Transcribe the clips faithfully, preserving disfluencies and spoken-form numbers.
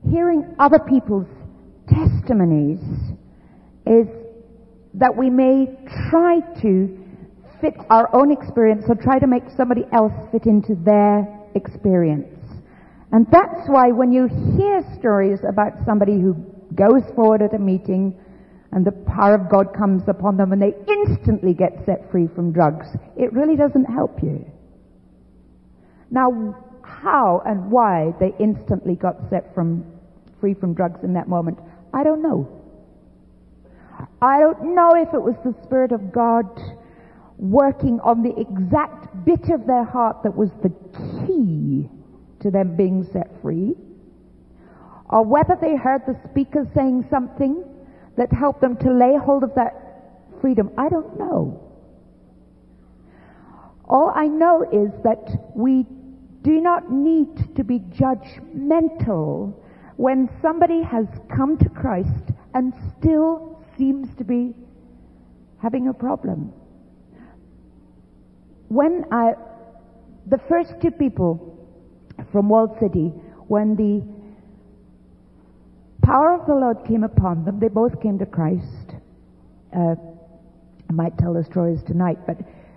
hearing other people's testimonies is that we may try to fit our own experience or try to make somebody else fit into their experience. And that's why when you hear stories about somebody who goes forward at a meeting and the power of God comes upon them and they instantly get set free from drugs, it really doesn't help you. Now, how and why they instantly got set from free from drugs in that moment, I don't know. I don't know if it was the Spirit of God working on the exact bit of their heart that was the key to them being set free, or whether they heard the speaker saying something that helped them to lay hold of that freedom. I don't know. All I know is that we do not need to be judgmental when somebody has come to Christ and still seems to be having a problem. When I, the first two people from Walled City, when the power of the Lord came upon them, they both came to Christ. Uh, I might tell the stories tonight, but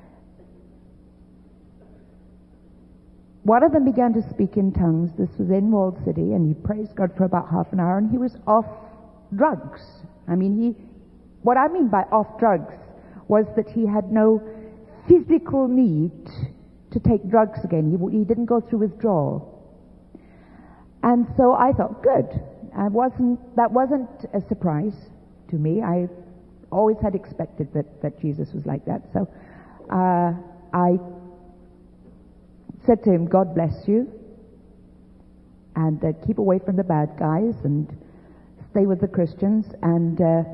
one of them began to speak in tongues. This was in Walled City, and he praised God for about half an hour, and he was off drugs. I mean, he, what I mean by off drugs was that he had no physical need to take drugs again. He, he didn't go through withdrawal. And so I thought, good. I wasn't, that wasn't a surprise to me. I always had expected that, that Jesus was like that. So uh, I said to him, God bless you, and uh, keep away from the bad guys and stay with the Christians. And uh,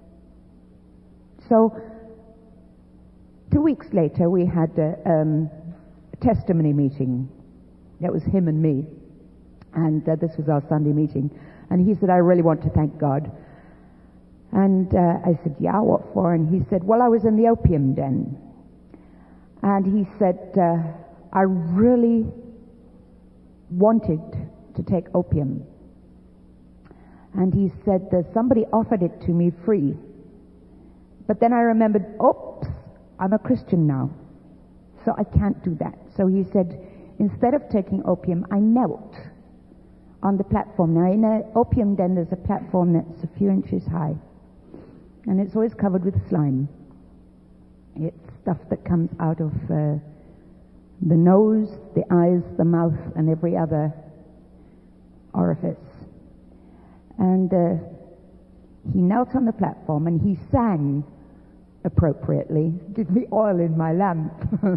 so two weeks later we had a, um, a testimony meeting. That was him and me, and uh, this was our Sunday meeting. And he said, I really want to thank God. And uh, I said, yeah, what for? And he said, well, I was in the opium den. And he said, uh, I really wanted to take opium. And he said, uh, somebody offered it to me free. But then I remembered, oops, I'm a Christian now, so I can't do that. So he said, instead of taking opium, I knelt on the platform. Now, in an opium den, there's a platform that's a few inches high, and it's always covered with slime. It's stuff that comes out of uh, the nose, the eyes, the mouth, and every other orifice. And uh, he knelt on the platform and he sang appropriately. Give me oil in my lamp.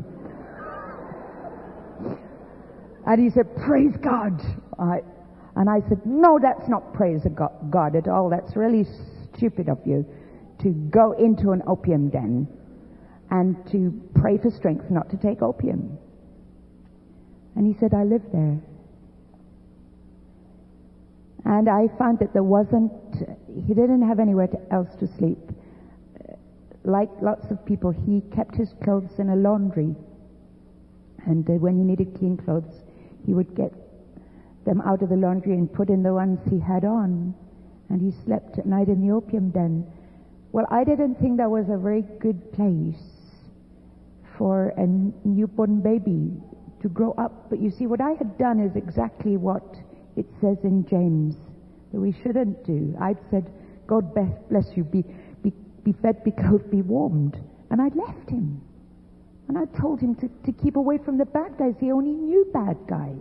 And he said, praise God. I, and I said, no, that's not praise God at all. That's really stupid of you to go into an opium den and to pray for strength not to take opium. And he said, I live there. And I found that there wasn't, he didn't have anywhere to, else to sleep. Like lots of people, he kept his clothes in a laundry. And uh, when he needed clean clothes, he would get them out of the laundry and put in the ones he had on. And he slept at night in the opium den. Well, I didn't think that was a very good place for a newborn baby to grow up. But you see, what I had done is exactly what it says in James that we shouldn't do. I'd said, God bless you, be, be, be fed, be clothed, be warmed. And I'd left him. And I told him to, to keep away from the bad guys. He only knew bad guys.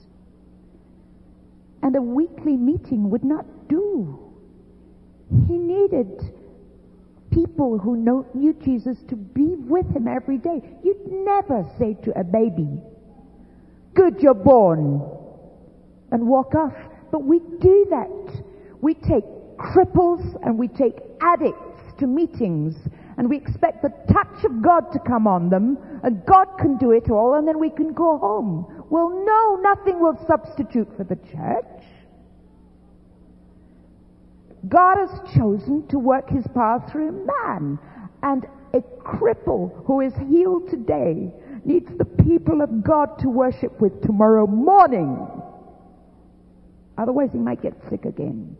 And a weekly meeting would not do. He needed people who know, knew Jesus to be with him every day. You'd never say to a baby, good, you're born, and walk off. But we do that. We take cripples and we take addicts to meetings, and we expect the touch of God to come on them, and God can do it all, and then we can go home. Well, no, nothing will substitute for the church. God has chosen to work his power through man, and a cripple who is healed today needs the people of God to worship with tomorrow morning. Otherwise he might get sick again.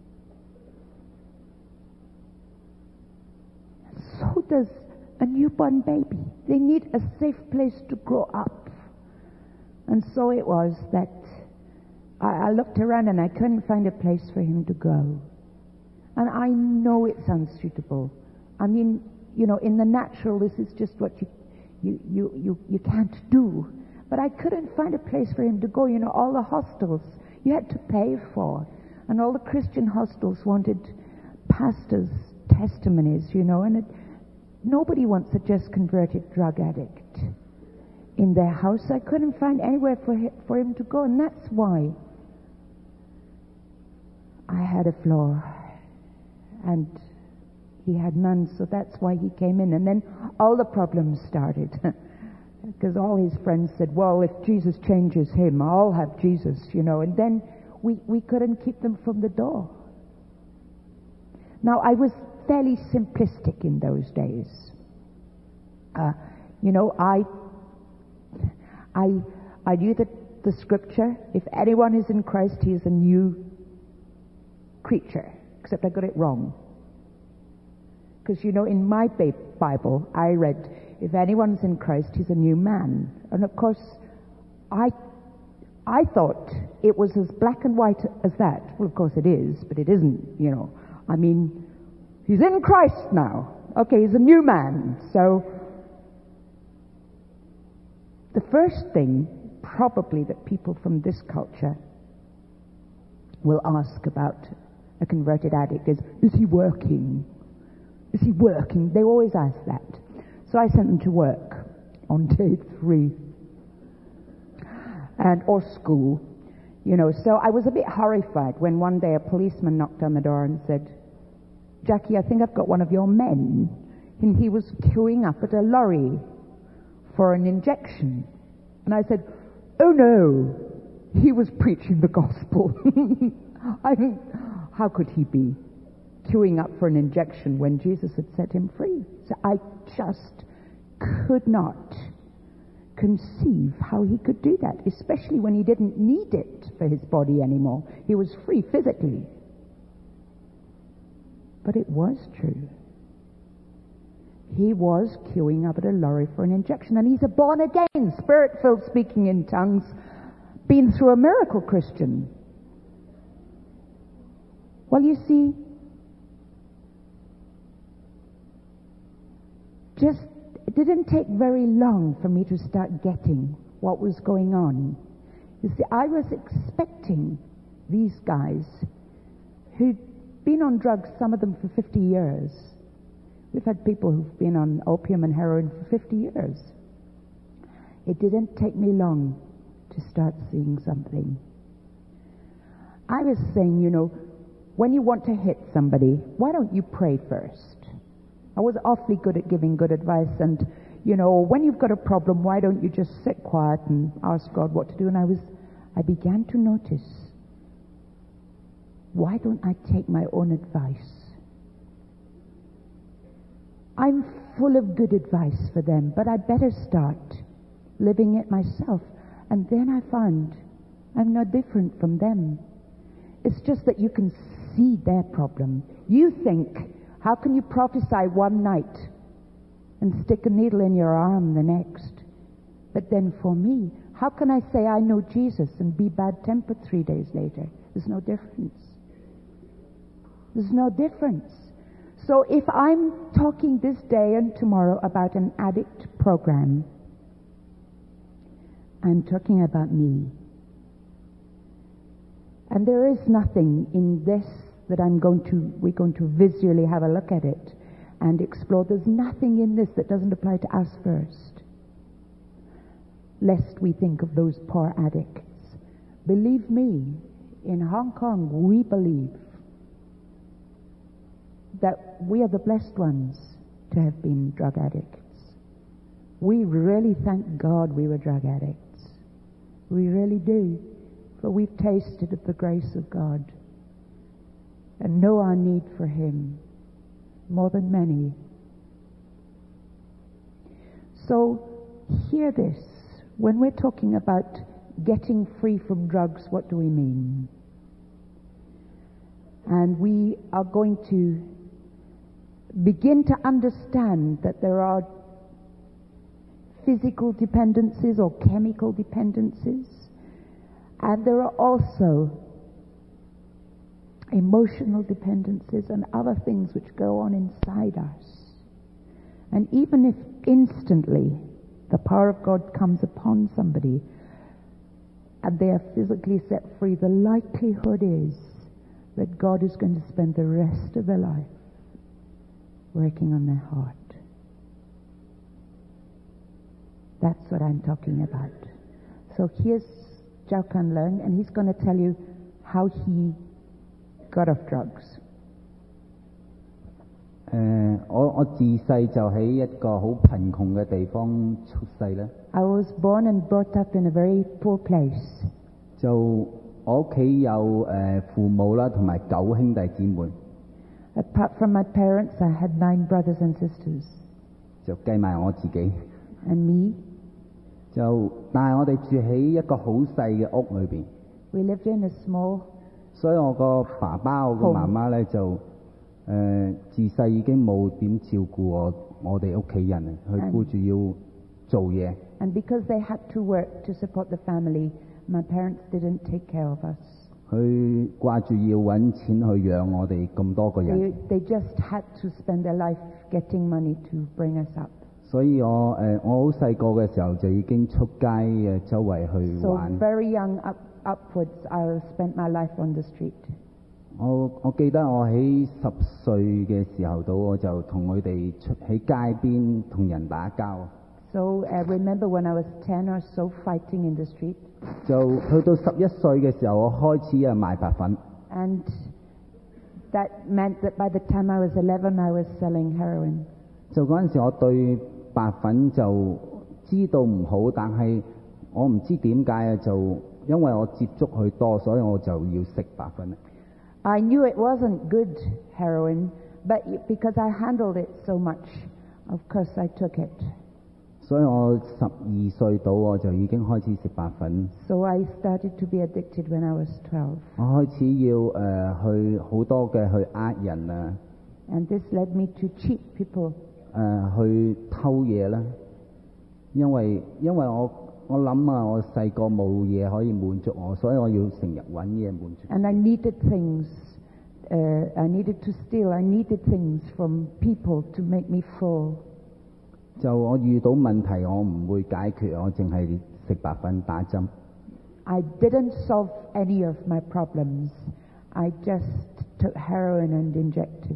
So does a newborn baby. They need a safe place to grow up. And so it was that I, I looked around and I couldn't find a place for him to go. And I know it's unsuitable. I mean, you know, in the natural, this is just what you, you, you, you, you can't do. But I couldn't find a place for him to go. You know, all the hostels you had to pay for. And all the Christian hostels wanted pastors' testimonies, you know, and it, nobody wants a just converted drug addict in their house. I couldn't find anywhere for him, for him to go, and that's why I had a floor, and he had none, so that's why he came in. And then all the problems started, because all his friends said, well, if Jesus changes him, I'll have Jesus, you know, and then we, we couldn't keep them from the door. Now, I was fairly simplistic in those days. Uh, you know, I, I, I knew that the scripture, if anyone is in Christ, he is a new creature. Except I got it wrong. Because, you know, in my Bible, I read, if anyone's in Christ, he's a new man. And of course, I, I thought it was as black and white as that. Well, of course it is, but it isn't, you know. I mean, he's in Christ now. Okay, he's a new man. So, the first thing, probably, that people from this culture will ask about a converted addict is, is he working? Is he working? They always ask that. So I sent them to work on day three. And, or school. You know, so I was a bit horrified when one day a policeman knocked on the door and said, Jackie, I think I've got one of your men. And he was queuing up at a lorry for an injection. And I said, oh no, he was preaching the gospel. I mean, how could he be queuing up for an injection when Jesus had set him free? So I just could not conceive how he could do that, especially when he didn't need it for his body anymore. He was free physically. But it was true. He was queuing up at a lorry for an injection, and he's a born-again, spirit-filled, speaking in tongues, been through a miracle Christian. Well, you see, just it didn't take very long for me to start getting what was going on. You see, I was expecting these guys who'd been on drugs, some of them for fifty years. We've had people who've been on opium and heroin for fifty years. It didn't take me long to start seeing something. I was saying, you know, when you want to hit somebody, why don't you pray first? I was awfully good at giving good advice, and, you know, when you've got a problem, why don't you just sit quiet and ask God what to do? And I was, I began to notice, why don't I take my own advice? I'm full of good advice for them, but I better start living it myself. And then I found I'm no different from them. It's just that you can see their problem. You think, how can you prophesy one night and stick a needle in your arm the next? But then for me, how can I say I know Jesus and be bad-tempered three days later? There's no difference. There's no difference. So if I'm talking this day and tomorrow about an addict program, I'm talking about me. And there is nothing in this that I'm going to, we're going to visually have a look at it and explore. There's nothing in this that doesn't apply to us first, lest we think of those poor addicts. Believe me, in Hong Kong, we believe that we are the blessed ones to have been drug addicts. We really thank God we were drug addicts. We really do. For we've tasted of the grace of God and know our need for Him more than many. So, hear this. When we're talking about getting free from drugs, what do we mean? And we are going to begin to understand that there are physical dependencies or chemical dependencies, and there are also emotional dependencies and other things which go on inside us. And even if instantly the power of God comes upon somebody and they are physically set free, the likelihood is that God is going to spend the rest of their life working on their heart. That's what I'm talking about. So here's Zhao Kan Leung, and he's going to tell you how he got off drugs. 誒、我我自細就喺一個好貧窮嘅地方出世啦。 I was born and brought up in a very poor place. 就我屋企有誒、父母啦，同埋九兄弟姊妹， Apart from my parents, I had nine brothers and sisters. 就計埋我自己。 And me, 就但係我哋住喺一個好細嘅屋裏邊， we lived in a small, 所以我個爸爸我個媽媽咧就誒、自細已經冇點照顧我我哋屋企人，佢顧住要做嘢。 and because they had to work to support the family, my parents didn't take care of us. 佢掛住要揾錢去養我哋咁多個人， They, they just had to spend their life getting money to bring us up. 所以我誒、我好細個嘅時候就已經出街誒周圍去 So 玩。 very young up, upwards, I spent my life on the street. 我我記得我喺十歲嘅時候到，我就同佢哋出喺街邊同人打交。 So I remember when I was ten or so fighting in the street. 就去到十一歲嘅時候，我開始啊賣白粉。 And that meant that by the time I was eleven, I was selling heroin. 就嗰陣時，我對白粉就知道唔好，但係我唔知點解啊，就因為我接觸佢多，所以我就要食白粉。 I knew it wasn't good heroin, but because I handled it so much, of course I took it. 所以我十二歲到我就已經開始食白粉。 So I started to be addicted when I was twelve. 我開始要誒、呃去好多嘅去呃人啊， And this led me to cheat people. 誒、呃去偷嘢啦。因為因為我我諗啊，我細個冇嘢可以滿足我，所以我要成日揾嘢滿足。 And I needed things. Uh, I needed to steal. I needed things from people to make me full. 就我遇到問題，我唔會解決，我淨係食白粉打針。 I didn't solve any of my problems. I just took heroin and injected.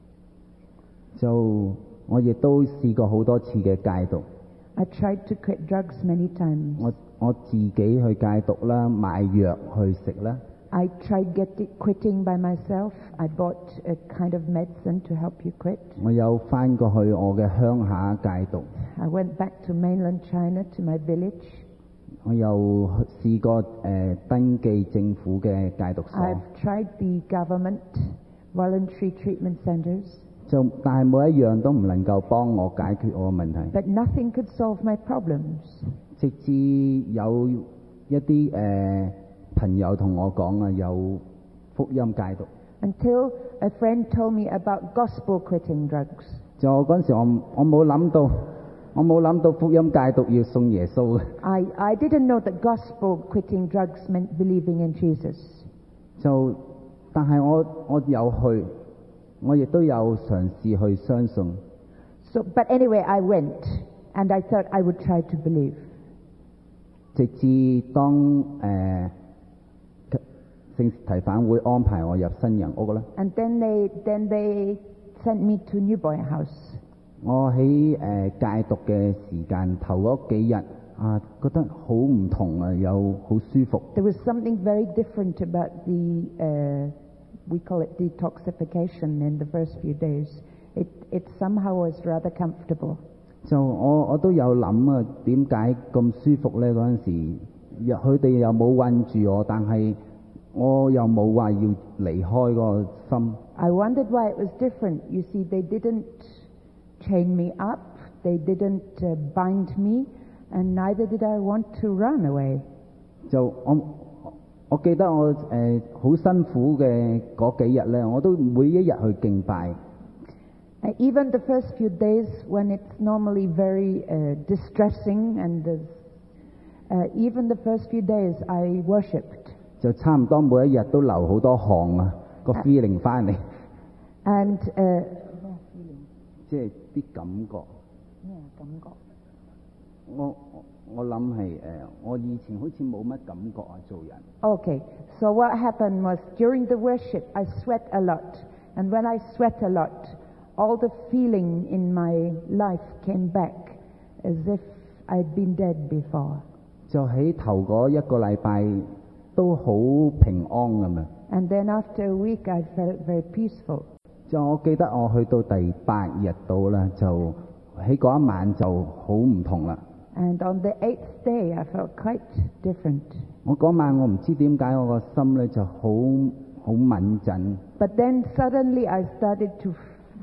就我亦都試過好多次嘅戒毒。 I tried to quit drugs many times. 我我自己去戒毒啦，買藥去食啦。 I tried getting quitting by myself. I bought a kind of medicine to help you quit. 我有翻過去我嘅鄉下戒毒。 I went back to mainland China to my village. 我又試過誒、呃登記政府嘅戒毒所。 I've tried the government voluntary treatment centers, 就但係每一樣都唔能夠幫我解決我嘅問題。 but nothing could solve my problems. 直至有一啲誒、呃朋友同我講啊，有福音戒毒。 Until a friend told me about gospel quitting drugs. 就我嗰陣時我我冇諗到，我冇諗到福音戒毒要送耶穌嘅。 I, I didn't know that gospel quitting drugs meant believing in Jesus. 就但係我我有去，我亦都有嘗試去相信。 So, but anyway, I went, and I thought I would try to believe. 直至當誒、呃聖提反會安排我入新人屋啦。 And then they, then they sent me to New Boy House. 我喺誒、呃戒毒嘅時間頭嗰幾日啊，覺得好唔同啊，又好舒服。 There was something very different about the, uh, we call it detoxification in the first few days. It, it somehow was rather comfortable. 就我我都有諗啊，點解咁舒服咧？嗰陣時，又佢哋又冇韞住我，但係我又冇話要離開個心。 I wondered why it was different. You see, they didn't chain me up, they didn't uh, bind me, and neither did I want to run away. 就我我記得我誒好辛苦嘅嗰幾日咧，我都每一日去敬拜。 Uh, even the first few days when it's normally very uh, distressing and there's, uh, even the first few days I worshipped. 就差唔多每一日都流好多汗啊，個 feeling 翻嚟。 And uh, 即係啲感覺。 咩感覺？ 我我諗係誒，我以前好似冇乜感覺啊，做人。 Okay, so what happened was during the worship I sweat a lot, and when I sweat a lot, all the feeling in my life came back as if I'd been dead before. 就喺頭嗰一個禮拜都好平安咁啊。 And then after a week I felt very peaceful. 就我記得我去到第八日到啦，就喺嗰一晚就好唔同啦。 And on the eighth day I felt quite different. 我嗰晚我唔知點解我個心咧就好好敏陣。 But then suddenly I started to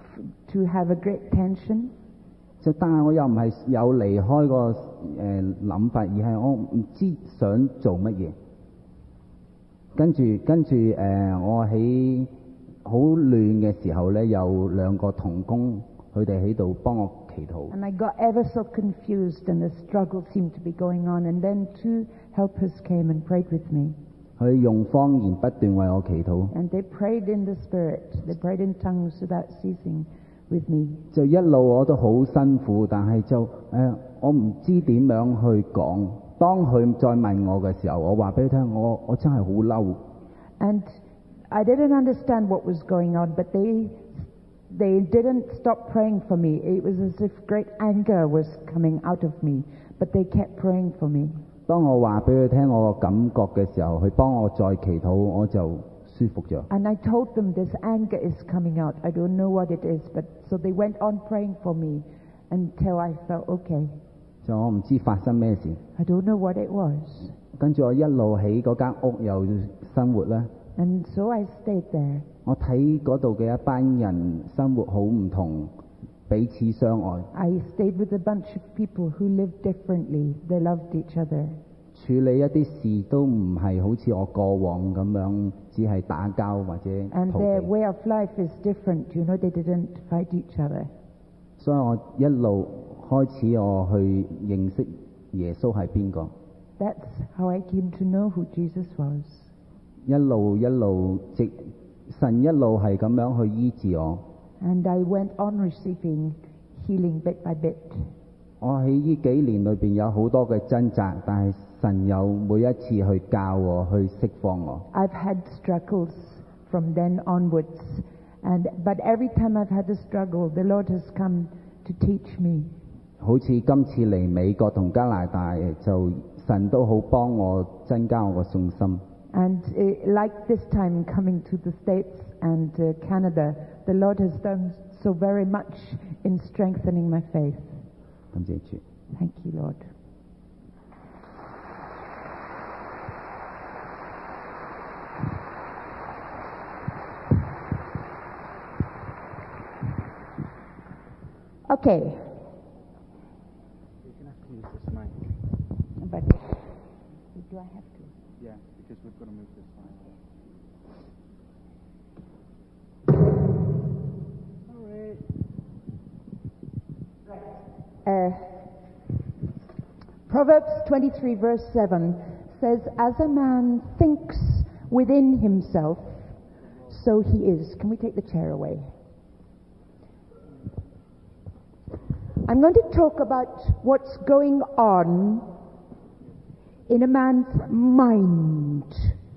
to have a great tension. 就但係我又唔係有離開個誒諗法，而係我唔知想做乜嘢。跟住跟住誒、呃，我喺好亂嘅時候咧，有兩個同工佢哋喺度幫我祈禱。 And I got ever so confused, and the struggle seemed to be going on. And then two helpers came and prayed with me. 佢用方言不斷為我祈禱。 And they prayed in the Spirit. They prayed in tongues without ceasing with me. 就一路我都好辛苦，但係就誒、呃，我唔知點樣去講。當佢再問我嘅時候，我話俾佢聽，我我真係好嬲。 And I didn't understand what was going on, but they they didn't stop praying for me. It was as if great anger was coming out of me, but they kept praying for me. 當我話俾佢聽我個感覺嘅時候，佢幫我再祈禱，我就舒服咗。 And I told them this anger is coming out. I don't know what it is, but so they went on praying for me until I felt okay. 就我唔知發生咩事。 I don't know what it was. 跟住我一路喺嗰間屋又生活啦。 And so I stayed there. 我睇嗰度嘅一班人生活好唔同，彼此相愛。 I stayed with a bunch of people who lived differently. They loved each other. 處理一啲事都唔係好似我過往咁樣，只係打交或者 And 逃 their 避。 way of life is different. You know, they didn't fight each other. 所以我一路開始我去認識耶穌係邊個。 That's how I came to know who Jesus was. 一路一路直神一路係咁樣去醫治我。 And I went on receiving healing bit by bit. 我喺呢幾年裏邊有好多嘅掙扎，但係神有每一次去教我，去釋放我。 I've had struggles from then onwards. And, but every time I've had a struggle, the Lord has come to teach me. 好似今次嚟美國同加拿大，就神都好幫我增加我個信心。 And uh, like this time coming to the States and uh, Canada, the Lord has done so very much in strengthening my faith. 感謝主。 Thank you, Lord. Okay. You can have to use this mic. But do I have to? Yeah, because we've got to move this mic. Uh, Proverbs twenty-three verse seven says, as a man thinks within himself, so he is. Can we take the chair away? I'm going to talk about what's going on in a man's mind.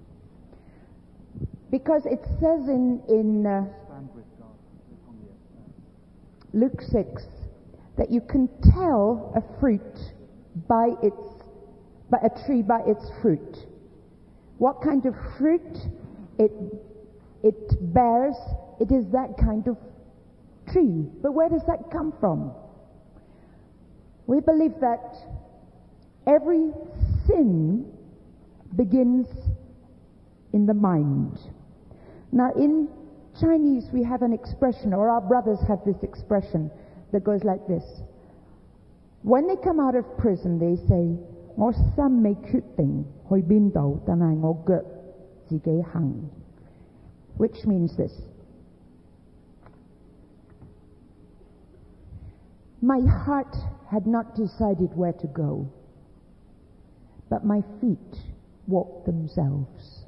Because it says in, in uh, Stand with God. Look on the Luke six that you can tell a fruit by its, by a tree by its fruit. What kind of fruit it, it bears, it is that kind of tree. But where does that come from? We believe that every sin begins in the mind. Now in Chinese we have an expression, or our brothers have this expression that goes like this. When they come out of prison they say, 我心未決定去邊度，但係我腳自己行 which means this. My heart had not decided where to go, but my feet walked themselves.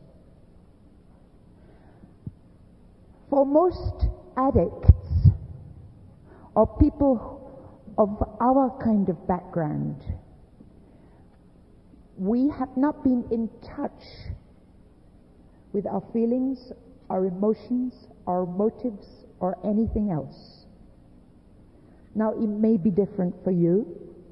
For most addicts or people of our kind of background, we have not been in touch with our feelings, our emotions, our motives, or anything else. Now, it may be different for you.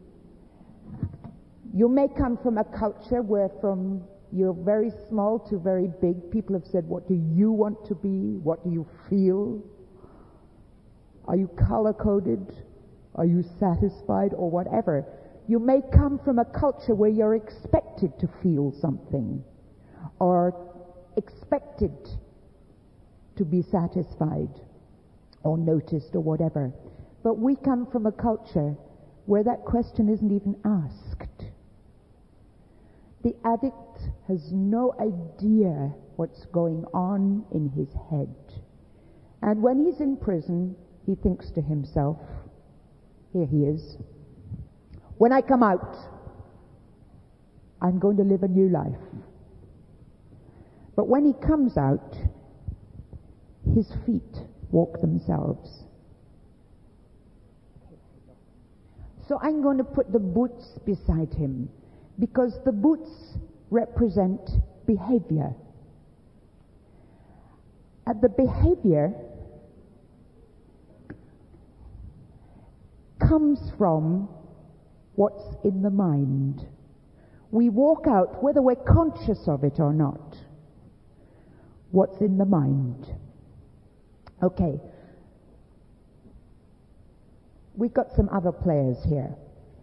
You may come from a culture where from you're very small to very big, people have said, what do you want to be? What do you feel? Are you color-coded? Are you satisfied? Or whatever. You may come from a culture where you're expected to feel something or expected to be satisfied or noticed or whatever. But we come from a culture where that question isn't even asked. The addict has no idea what's going on in his head. And when he's in prison, he thinks to himself, here he is. When I come out, I'm going to live a new life. But when he comes out, his feet walk themselves. So I'm going to put the boots beside him, because the boots represent behavior. And the behavior comes from what's in the mind. We walk out, whether we're conscious of it or not, what's in the mind. Okay. We've got some other players here.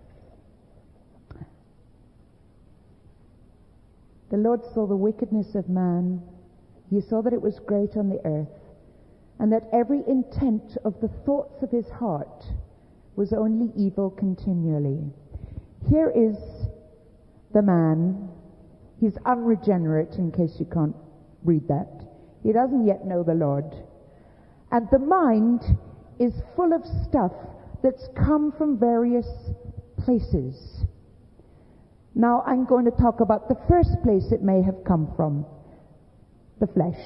The Lord saw the wickedness of man. He saw that it was great on the earth, and that every intent of the thoughts of his heart was only evil continually. Here is the man. He's unregenerate, in case you can't read that. He doesn't yet know the Lord. And the mind is full of stuff that's come from various places. Now I'm going to talk about the first place it may have come from, the flesh.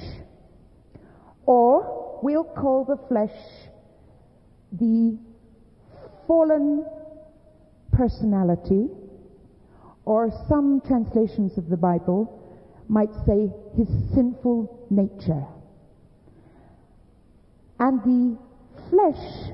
Or we'll call the flesh the fallen personality, or some translations of the Bible might say his sinful nature. And the flesh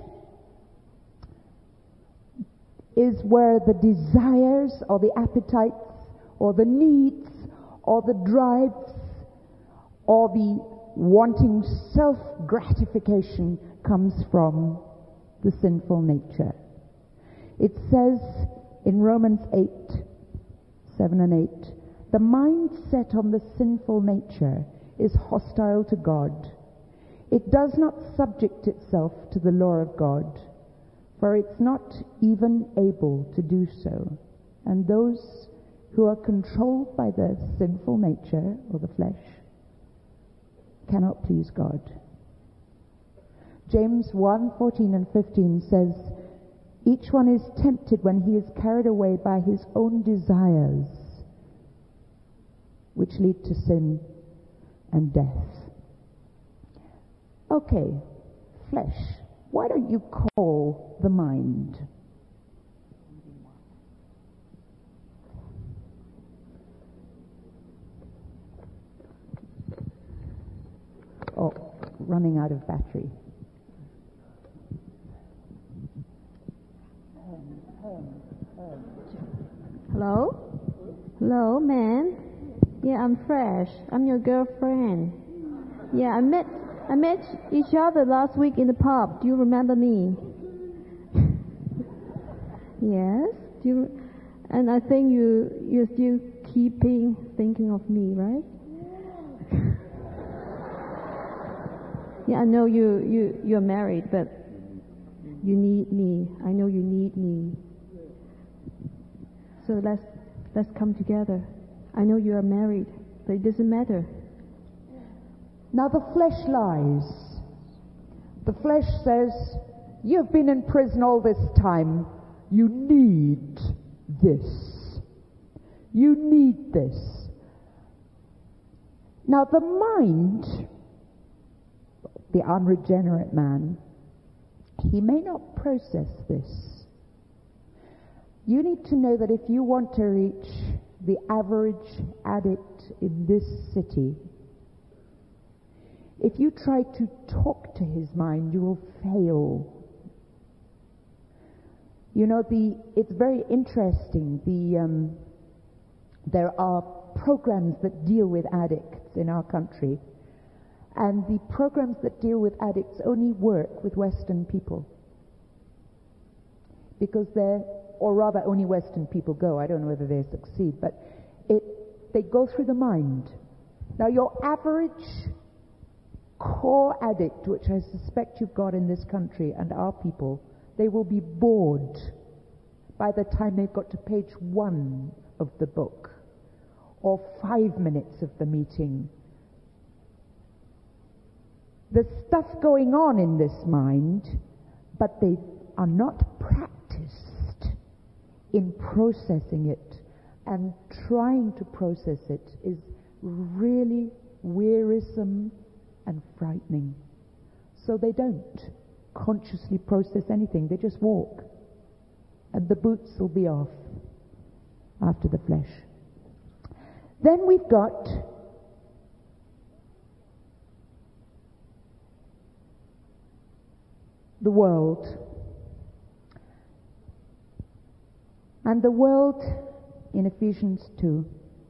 is where the desires or the appetites or the needs or the drives or the wanting self-gratification comes from the sinful nature. It says in Romans eight, seven and eight, the mind set on the sinful nature is hostile to God. It does not subject itself to the law of God, for it's not even able to do so. And those who are controlled by the sinful nature, or the flesh, cannot please God. James one, fourteen and fifteen says, each one is tempted when he is carried away by his own desires, which lead to sin and death. Okay, flesh. Why don't you call the mind? Oh, running out of battery. Hello? Hello, man. Yeah, I'm fresh. I'm your girlfriend. Yeah, I met I met each other last week in the pub. Do you remember me? Yes. Do you? And I think you you're still keeping thinking of me, right? Yeah, I know you you you're married, but you need me. I know you need me. So let's let's come together. I know you are married, but it doesn't matter. Now the flesh lies. The flesh says, you've been in prison all this time. You need this. You need this. Now the mind, the unregenerate man, he may not process this. You need to know that if you want to reach the average addict in this city, if you try to talk to his mind, you will fail. You know, the it's very interesting. The um, there are programs that deal with addicts in our country, and the programs that deal with addicts only work with Western people, because they're, or rather, only Western people go. I don't know whether they succeed, but it they go through the mind. Now, your average core addict, which I suspect you've got in this country and our people, they will be bored by the time they've got to page one of the book or five minutes of the meeting. There's stuff going on in this mind, but they are not practiced in processing it, and trying to process it is really wearisome and frightening. So they don't consciously process anything. They just walk, and the boots will be off after the flesh. Then we've got the world. And the world in Ephesians two,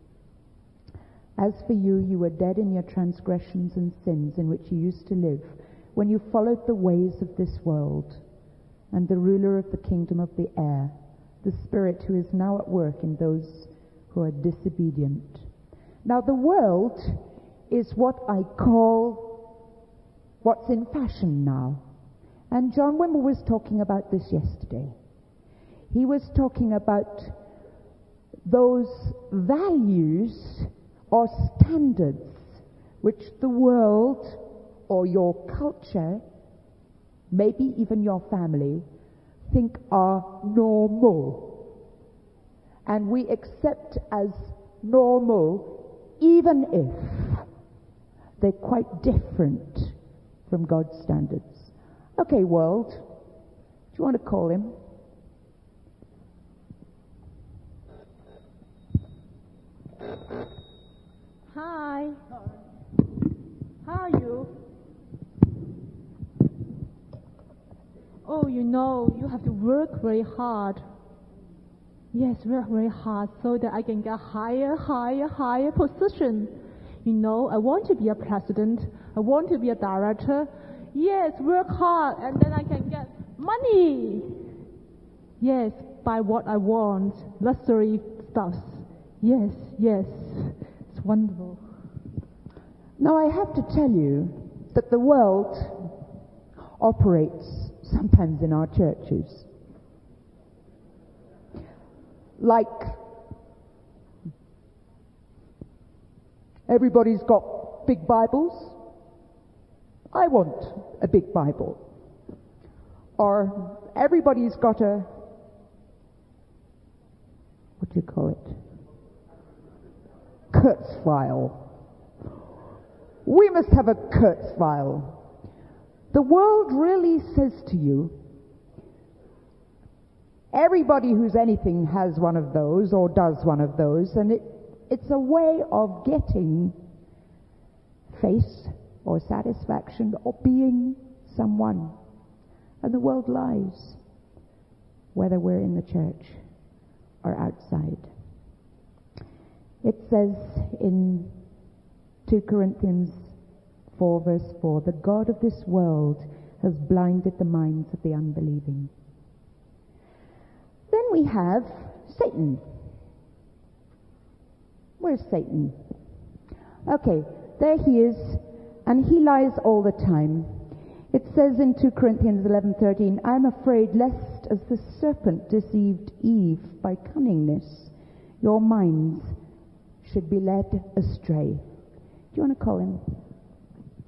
as for you, you were dead in your transgressions and sins in which you used to live, when you followed the ways of this world, and the ruler of the kingdom of the air, the Spirit who is now at work in those who are disobedient. Now the world is what I call what's in fashion now. And John Wimber was talking about this yesterday. He was talking about those values or standards which the world or your culture, maybe even your family, think are normal. And we accept as normal even if they're quite different from God's standards. Okay, world, do you want to call him? Hi. How are you? Oh, you know, you have to work very hard. Yes, work very hard so that I can get higher, higher, higher position. You know, I want to be a president. I want to be a director. Yes, work hard and then I can get money. Yes, buy what I want. Luxury stuff. Yes, yes. It's wonderful. Now I have to tell you that the world operates sometimes in our churches like everybody's got big Bibles. I want a big Bible. Or everybody's got a, what do you call it? Kurzweil. We must have a Kurzweil. The world really says to you, everybody who's anything has one of those or does one of those, and it, it's a way of getting face or satisfaction or being someone. And the world lies, whether we're in the church or outside. It says in two Corinthians four verse four, the God of this world has blinded the minds of the unbelieving. Then we have Satan. Where's Satan? Okay, there he is, and he lies all the time. It says in two Corinthians eleven thirteen, I am afraid lest as the serpent deceived Eve by cunningness, your minds should be led astray. Do you want to call him?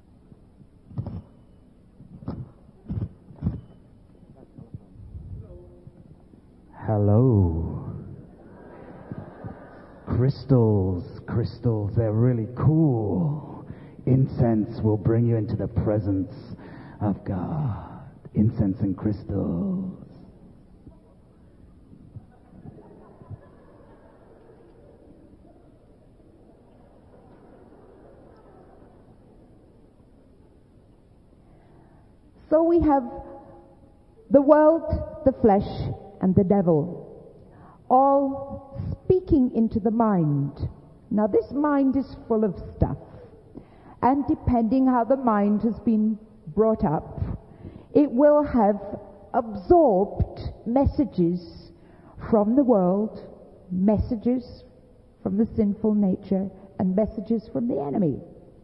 Hello. Crystals, crystals, they're really cool. Incense will bring you into the presence of God. Incense and crystals. So we have the world, the flesh, and the devil, all speaking into the mind. Now this mind is full of stuff, and depending how the mind has been brought up, it will have absorbed messages from the world, messages from the sinful nature, and messages from the enemy.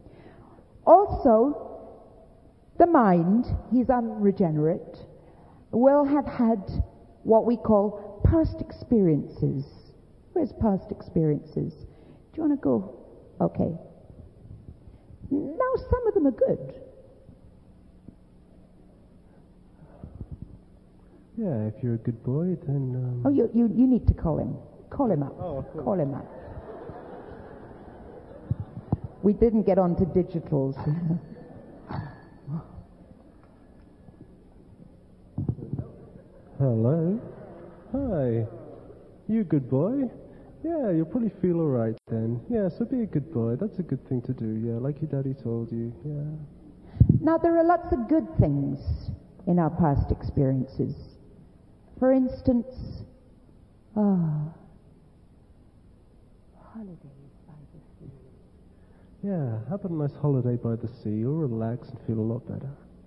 Also, the mind, he's unregenerate, will have had what we call past experiences. Where's past experiences? Do you want to go? Okay. Now, some of them are good. Yeah, if you're a good boy, then... Um... Oh, you, you, you need to call him. Call him up. Oh, cool. Call him up. We didn't get onto digitals. Hello. Hi. You a good boy? Yeah, you'll probably feel alright then. Yeah, so be a good boy. That's a good thing to do, yeah, like your daddy told you, yeah. Now, there are lots of good things in our past experiences. For instance, ah, holidays by the sea. Yeah, how about a nice holiday by the sea? You'll relax and feel a lot better.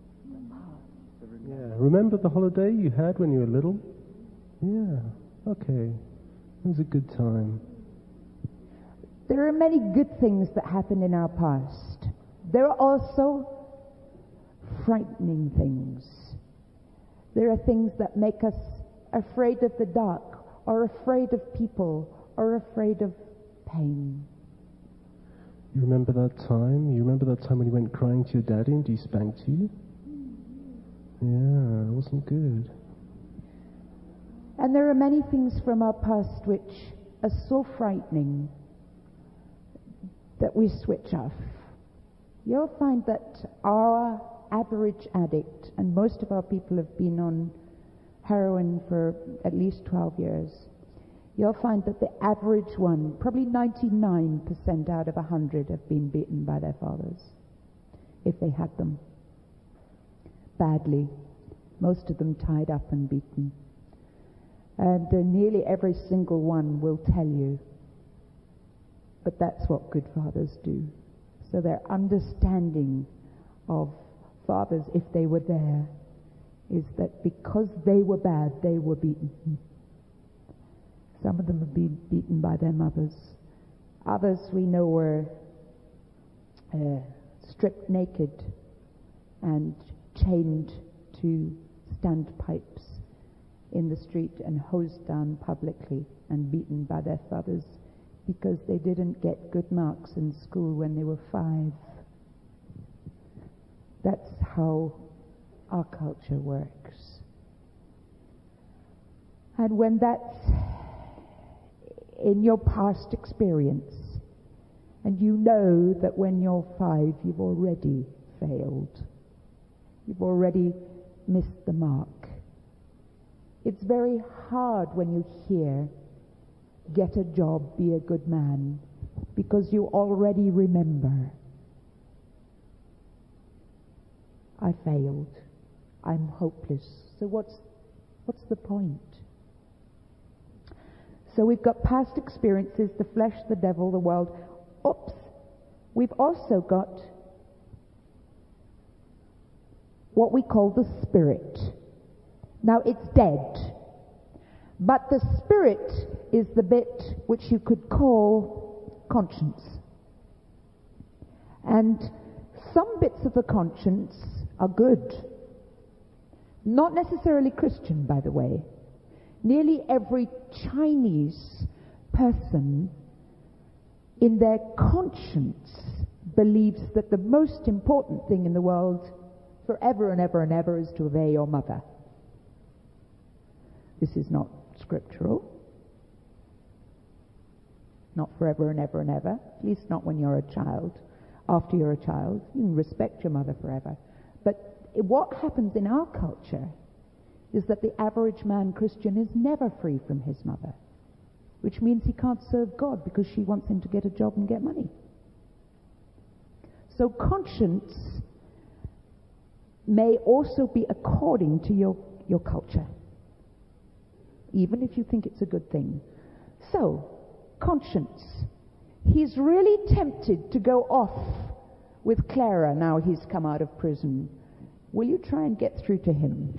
Yeah, remember the holiday you had when you were little? Yeah, okay. It was a good time. There are many good things that happen in our past. There are also frightening things. There are things that make us afraid of the dark, or afraid of people, or afraid of pain. You remember that time? You remember that time when you went crying to your daddy and he spanked you? Yeah, it wasn't good. And there are many things from our past which are so frightening that we switch off. You'll find that our average addict, and most of our people have been on heroin for at least twelve years, you'll find that the average one, probably ninety-nine percent out of one hundred, have been beaten by their fathers, if they had them. Badly. Most of them tied up and beaten. And uh, nearly every single one will tell you. But that's what good fathers do. So their understanding of fathers, if they were there, is that because they were bad, they were beaten. Some of them have been beaten by their mothers. Others we know were uh, stripped naked and chained to standpipes in the street and hosed down publicly and beaten by their fathers because they didn't get good marks in school when they were five. That's how our culture works. And when that's in your past experience, and you know that when you're five you've already failed, you've already missed the mark. It's very hard when you hear, get a job, be a good man, because you already remember, I failed, I'm hopeless. So what's what's the point? So we've got past experiences, the flesh, the devil, the world. Oops. We've also got what we call the spirit. Now, it's dead, but the spirit is the bit which you could call conscience. And some bits of the conscience are good. Not necessarily Christian, by the way. Nearly every Chinese person in their conscience believes that the most important thing in the world forever and ever and ever is to obey your mother. This is not scriptural. Not forever and ever and ever, at least not when you're a child. After you're a child, you can respect your mother forever. But what happens in our culture is that the average man Christian is never free from his mother, which means he can't serve God because she wants him to get a job and get money. So conscience may also be according to your, your culture, even if you think it's a good thing. So, conscience. He's really tempted to go off with Clara now he's come out of prison. Will you try and get through to him?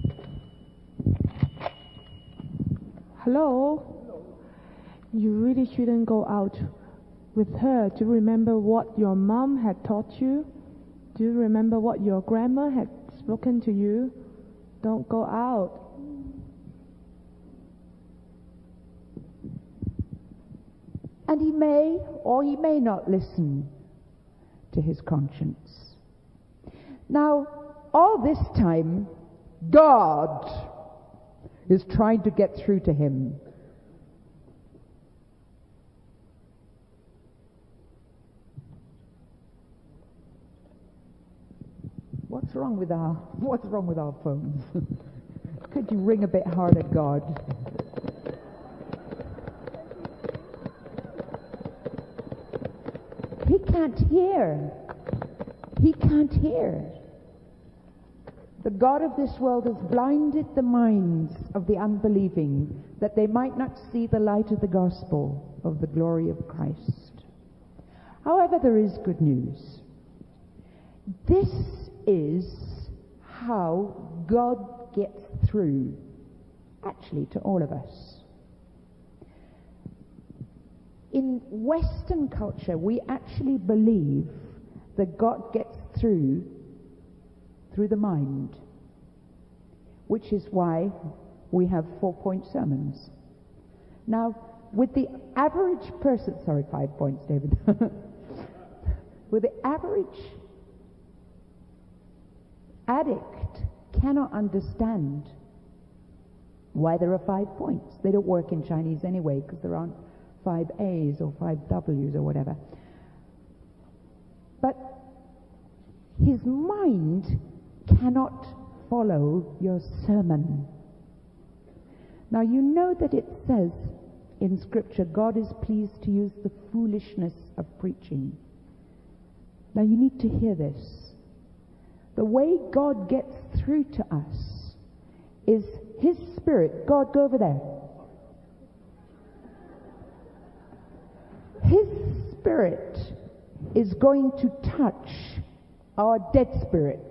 Hello? You really shouldn't go out with her. Do you remember what your mom had taught you? Do you remember what your grandma had spoken to you? Don't go out. And he may or he may not listen to his conscience. Now, all this time, God is trying to get through to him. What's wrong with our what's wrong with our phones? Could you ring a bit harder, God? He can't hear. He can't hear. The God of this world has blinded the minds of the unbelieving that they might not see the light of the gospel of the glory of Christ. However, there is good news. This is how God gets through, actually, to all of us. In Western culture, we actually believe that God gets through through the mind, which is why we have four-point sermons. Now, with the average person, sorry, five points, David. With the average addict cannot understand why there are five points. They don't work in Chinese anyway, because there aren't five A's or five W's or whatever. But his mind cannot follow your sermon. Now you know that it says in Scripture, God is pleased to use the foolishness of preaching. Now you need to hear this. The way God gets through to us is His Spirit. God, go over there. His Spirit is going to touch our dead spirit.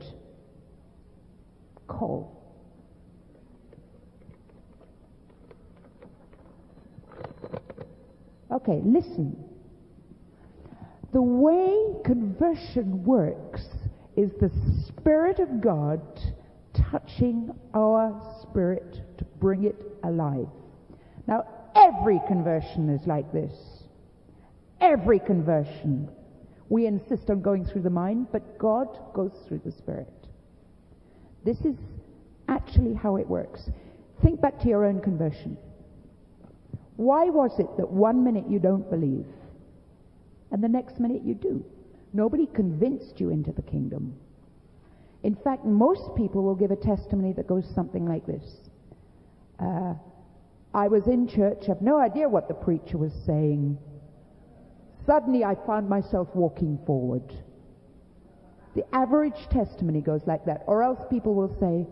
Call. Okay, listen. The way conversion works is the Spirit of God touching our spirit to bring it alive. Now, every conversion is like this. Every conversion. We insist on going through the mind, but God goes through the Spirit. This is actually how it works. Think back to your own conversion. Why was it that one minute you don't believe and the next minute you do? Nobody convinced you into the kingdom. In fact, most people will give a testimony that goes something like this. Uh, I was in church, I have no idea what the preacher was saying. Suddenly I found myself walking forward. The average testimony goes like that. Or else people will say,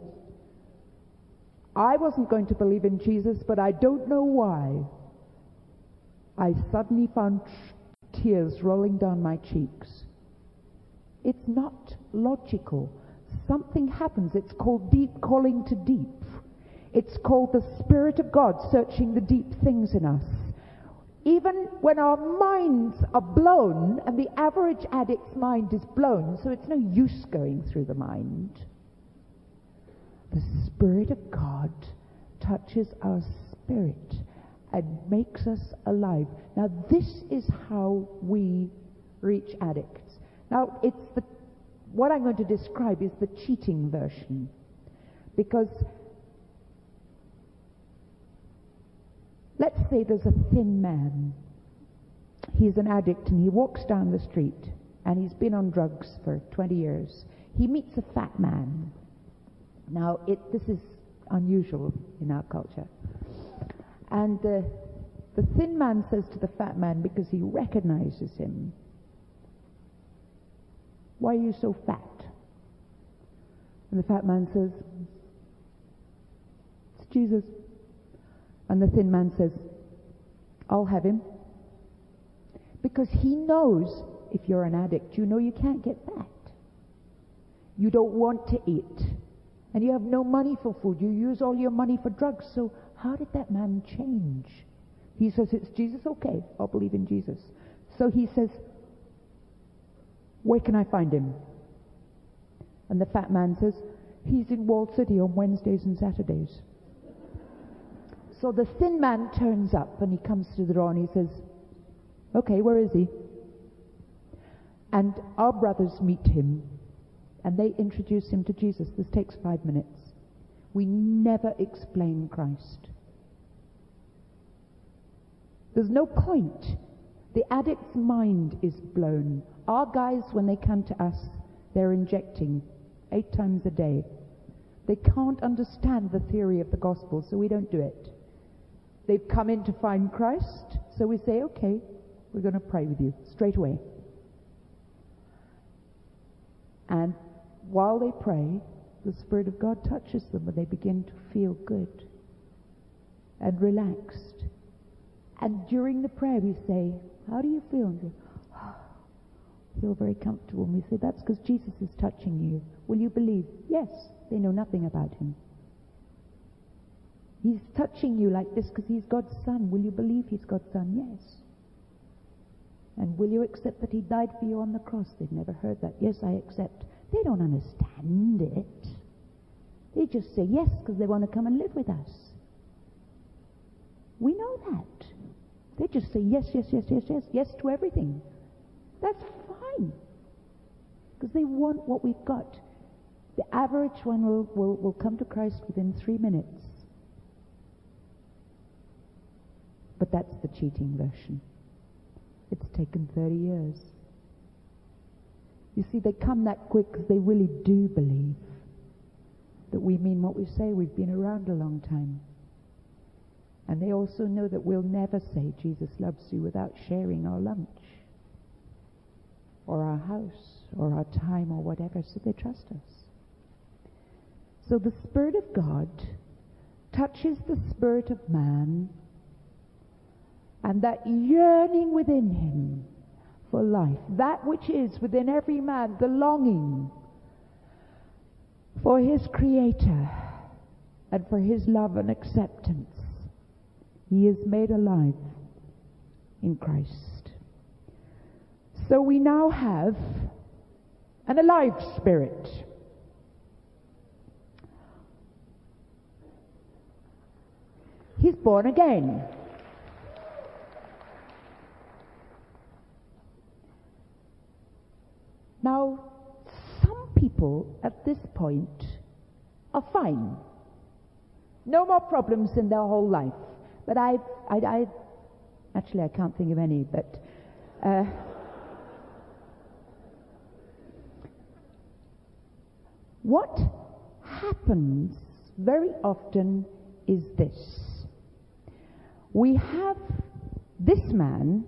I wasn't going to believe in Jesus, but I don't know why. I suddenly found tears rolling down my cheeks. It's not logical. Something happens. It's called deep calling to deep. It's called the Spirit of God searching the deep things in us. Even when our minds are blown, and the average addict's mind is blown, so it's no use going through the mind, the Spirit of God touches our spirit and makes us alive. Now, this is how we reach addicts. Now, it's the what I'm going to describe is the cheating version, because Let's say there's a thin man. He's an addict and he walks down the street and he's been on drugs for twenty years. He meets a fat man. Now, it, this is unusual in our culture. And uh, the thin man says to the fat man, because he recognizes him, "Why are you so fat?" And the fat man says, "It's Jesus." And the thin man says, "I'll have him." Because he knows, if you're an addict, you know you can't get fat. You don't want to eat. And you have no money for food. You use all your money for drugs. So how did that man change? He says, "It's Jesus, okay, I'll believe in Jesus." So he says, "Where can I find him?" And the fat man says, "He's in Wall City on Wednesdays and Saturdays." So the thin man turns up and he comes to the door and he says, "Okay, where is he?" And our brothers meet him and they introduce him to Jesus. This takes five minutes. We never explain Christ. There's no point. The addict's mind is blown. Our guys, when they come to us, they're injecting eight times a day. They can't understand the theory of the gospel, so we don't do it. They've come in to find Christ, so we say, "Okay, we're going to pray with you," straight away. And while they pray, the Spirit of God touches them and they begin to feel good and relaxed. And during the prayer we say, "How do you feel?" And they say, "Oh, I feel very comfortable." And we say, "That's because Jesus is touching you. Will you believe?" Yes, they know nothing about him. "He's touching you like this because he's God's son. Will you believe he's God's son?" Yes. "And will you accept that he died for you on the cross?" They've never heard that. "Yes, I accept." They don't understand it. They just say yes because they want to come and live with us. We know that. They just say yes, yes, yes, yes, yes, yes to everything. That's fine. Because they want what we've got. The average one will, will, will come to Christ within three minutes. But that's the cheating version. It's taken thirty years. You see, they come that quick because they really do believe that we mean what we say. We've been around a long time. And they also know that we'll never say Jesus loves you without sharing our lunch or our house or our time or whatever, so they trust us. So the Spirit of God touches the spirit of man, and that yearning within him for life, that which is within every man, the longing for his Creator and for his love and acceptance, he is made alive in Christ. So we now have an alive spirit. He's born again. Now, some people at this point are fine. No more problems in their whole life. But I, I, I actually I can't think of any, but uh, what happens very often is this. We have this man,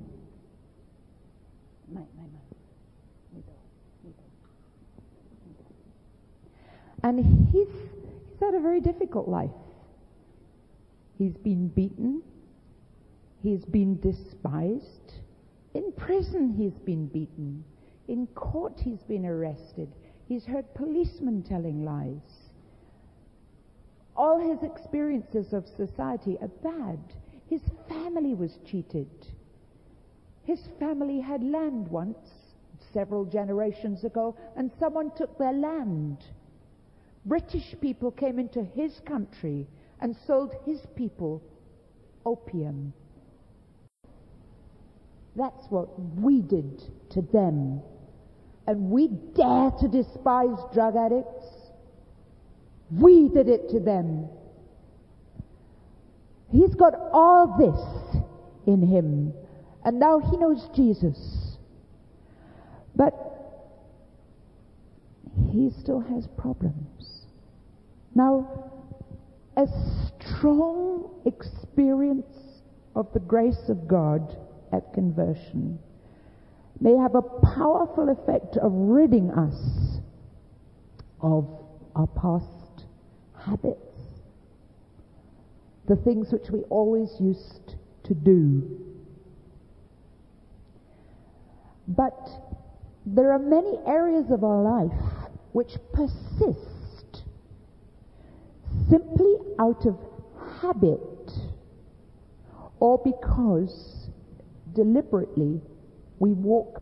and he's, he's had a very difficult life. He's been beaten. He's been despised. In prison he's been beaten. In court he's been arrested. He's heard policemen telling lies. All his experiences of society are bad. His family was cheated. His family had land once, several generations ago, and someone took their land. British people came into his country and sold his people opium. That's what we did to them. And we dare to despise drug addicts? We did it to them. He's got all this in him. And now he knows Jesus. But he still has problems. Now, a strong experience of the grace of God at conversion may have a powerful effect of ridding us of our past habits, the things which we always used to do. But there are many areas of our life which persist simply out of habit or because deliberately we walk.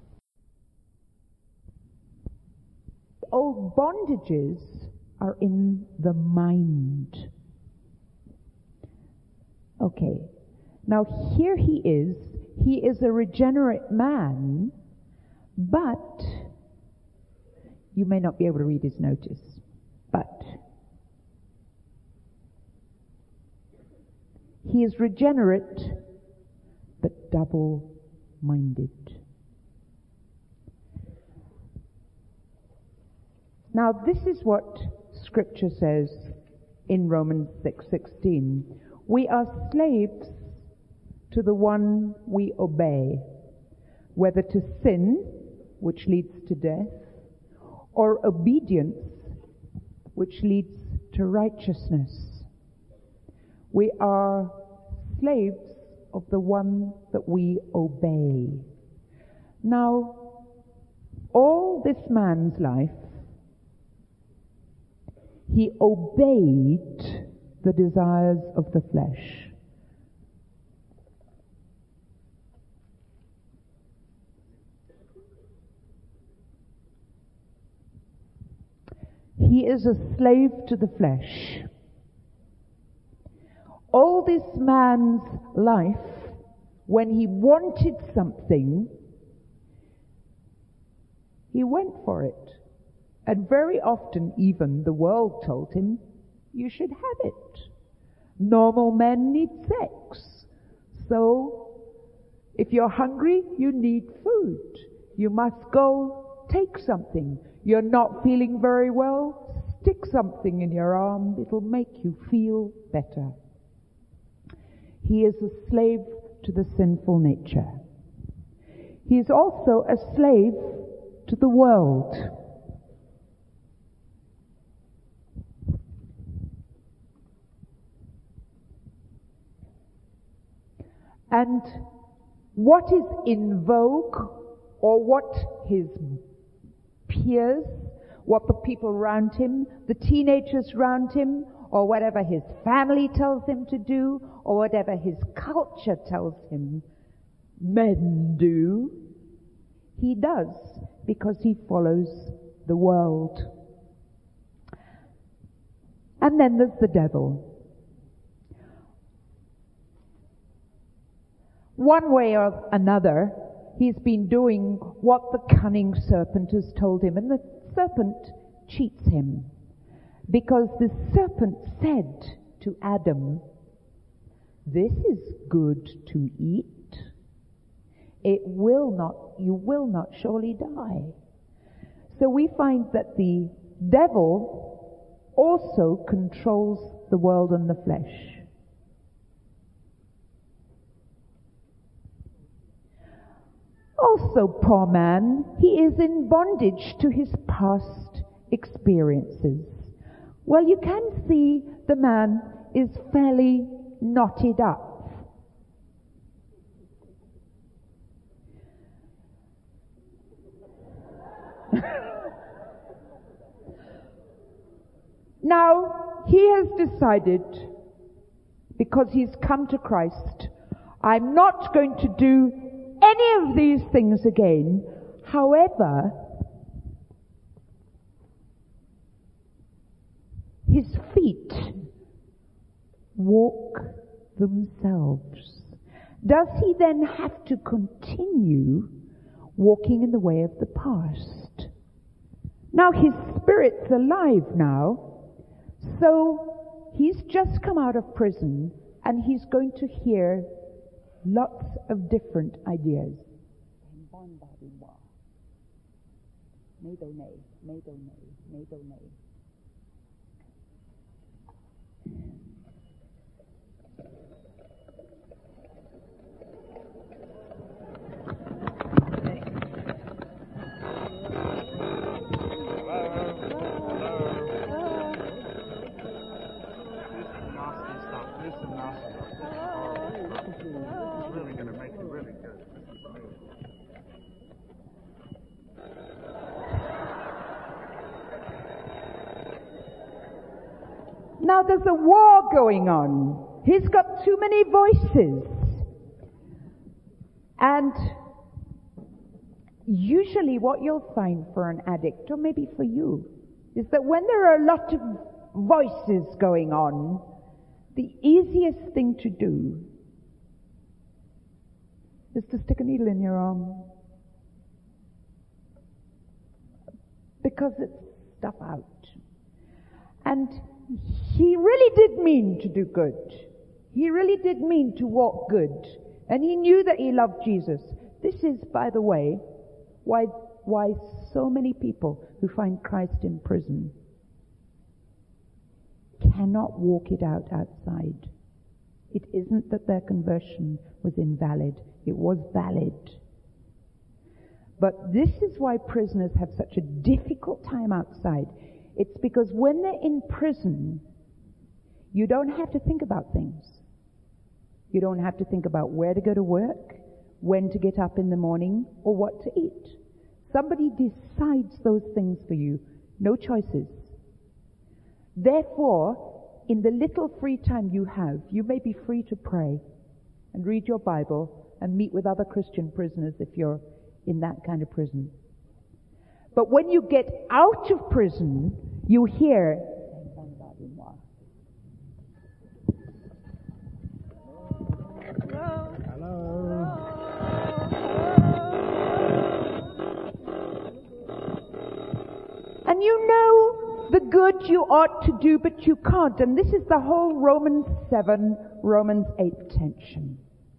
Old bondages are in the mind. Okay, now here he is. He is a regenerate man, but you may not be able to read his notice, but he is regenerate but double-minded. Now this is what Scripture says in Romans six sixteen. We are slaves to the one we obey, whether to sin, which leads to death, or obedience, which leads to righteousness. We are slaves of the one that we obey. Now, all this man's life, he obeyed the desires of the flesh. He is a slave to the flesh. All this man's life, when he wanted something, he went for it. And very often even the world told him, you should have it. Normal men need sex. So, if you're hungry, you need food. You must go take something. You're not feeling very well? Stick something in your arm. It'll make you feel better. He is a slave to the sinful nature. He is also a slave to the world. And what is in vogue, or what his peers, what the people around him, the teenagers around him, or whatever his family tells him to do, or whatever his culture tells him men do, he does because he follows the world. And then there's the devil. One way or another, he's been doing what the cunning serpent has told him, and the serpent cheats him. Because the serpent said to Adam, this is good to eat. It will not, you will not surely die. So we find that the devil also controls the world and the flesh. Also, poor man, he is in bondage to his past experiences. Well, you can see the man is fairly knotted up. Now, he has decided, because he's come to Christ, I'm not going to do any of these things again. However, his feet walk themselves. Does he then have to continue walking in the way of the past? Now his spirit's alive now, so he's just come out of prison And he's going to hear lots of different ideas. Now there's a war going on. He's got too many voices. And usually what you'll find for an addict, or maybe for you, is that when there are a lot of voices going on, the easiest thing to do is to stick a needle in your arm. Because it's stuff out. And he really did mean to do good. He really did mean to walk good. And he knew that he loved Jesus. This is, by the way, why, why so many people who find Christ in prison cannot walk it out outside. It isn't that their conversion was invalid. It was valid. But this is why prisoners have such a difficult time outside. It's because when they're in prison, you don't have to think about things. You don't have to think about where to go to work, when to get up in the morning, or what to eat. Somebody decides those things for you. No choices. Therefore, in the little free time you have, you may be free to pray and read your Bible and meet with other Christian prisoners if you're in that kind of prison. But when you get out of prison, you hear, and you know the good you ought to do, but you can't. And this is the whole Romans seven, Romans eight tension.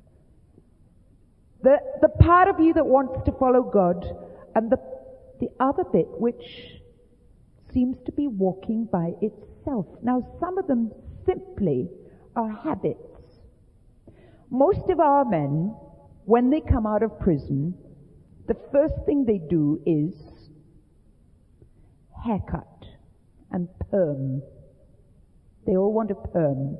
The, the part of you that wants to follow God, and the, the other bit which seems to be walking by itself. Now, some of them simply are habits. Most of our men, when they come out of prison, the first thing they do is haircut and perm. They all want a perm.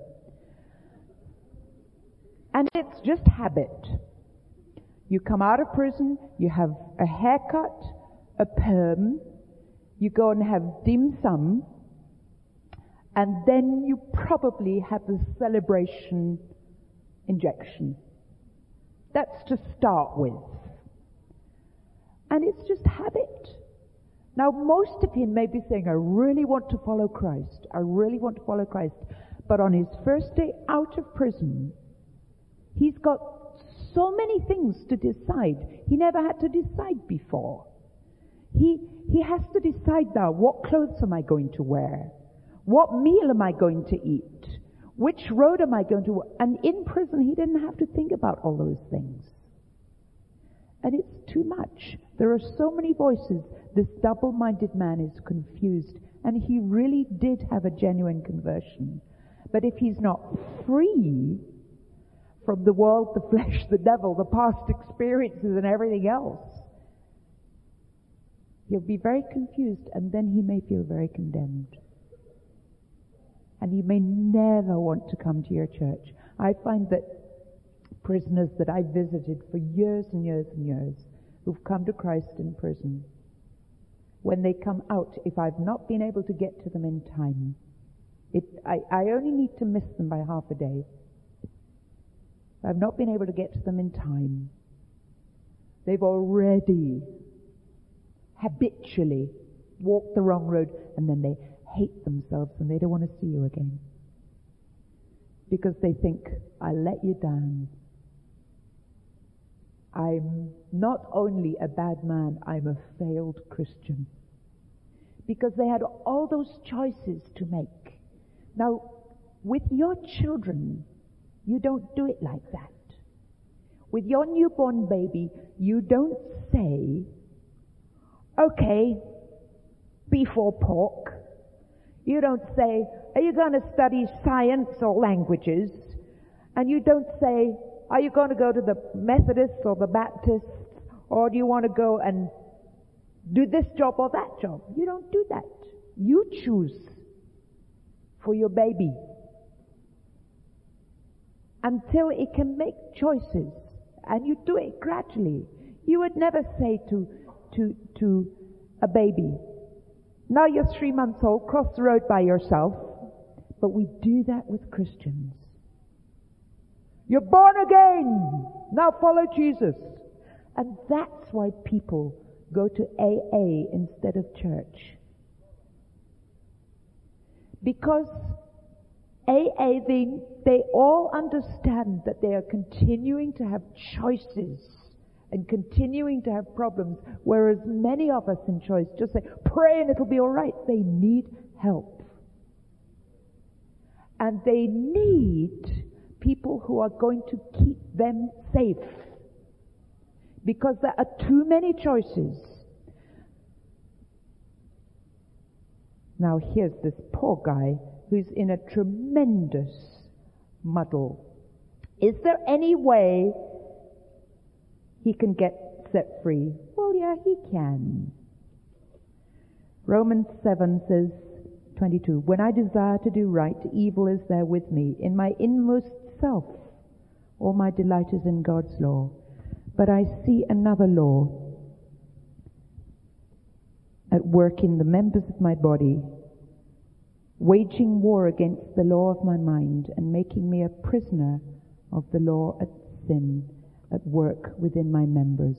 And it's just habit. You come out of prison, you have a haircut, a perm, you go and have dim sum, and then you probably have the celebration injection. That's to start with. And it's just habit. Now, most of him may be saying, I really want to follow Christ. I really want to follow Christ. But on his first day out of prison, he's got so many things to decide. He never had to decide before. He, he has to decide now, what clothes am I going to wear? What meal am I going to eat? Which road am I going to walk? And in prison, he didn't have to think about all those things. And it's too much. There are so many voices. This double-minded man is confused. And he really did have a genuine conversion. But if he's not free from the world, the flesh, the devil, the past experiences and everything else, he'll be very confused, and then he may feel very condemned. And he may never want to come to your church. I find that prisoners that I visited for years and years and years, who've come to Christ in prison, when they come out, if I've not been able to get to them in time, it, I, I only need to miss them by half a day. If I've not been able to get to them in time, they've already habitually walked the wrong road, and then they hate themselves and they don't want to see you again. Because they think, I let you down. I'm not only a bad man, I'm a failed Christian. Because they had all those choices to make. Now, with your children, You don't do it like that. With your newborn baby, you don't say, okay, beef or pork. You don't say, are you going to study science or languages? And you don't say, are you going to go to the Methodists or the Baptists? Or do you want to go and do this job or that job? You don't do that. You choose for your baby until it can make choices. And you do it gradually. You would never say to, to, to a baby, now you're three months old, cross the road by yourself. But we do that with Christians. You're born again. Now follow Jesus. And that's why people go to A A instead of church. Because A A, they, they all understand that they are continuing to have choices and continuing to have problems, whereas many of us in choice just say, pray and it'll be all right. They need help. And they need people who are going to keep them safe. Because there are too many choices. Now here's this poor guy who's in a tremendous muddle. Is there any way he can get set free? Well, yeah, he can. Romans seven says, twenty-two, when I desire to do right, evil is there with me. In my inmost self, all my delight is in God's law. But I see another law at work in the members of my body, waging war against the law of my mind and making me a prisoner of the law of sin at work within my members.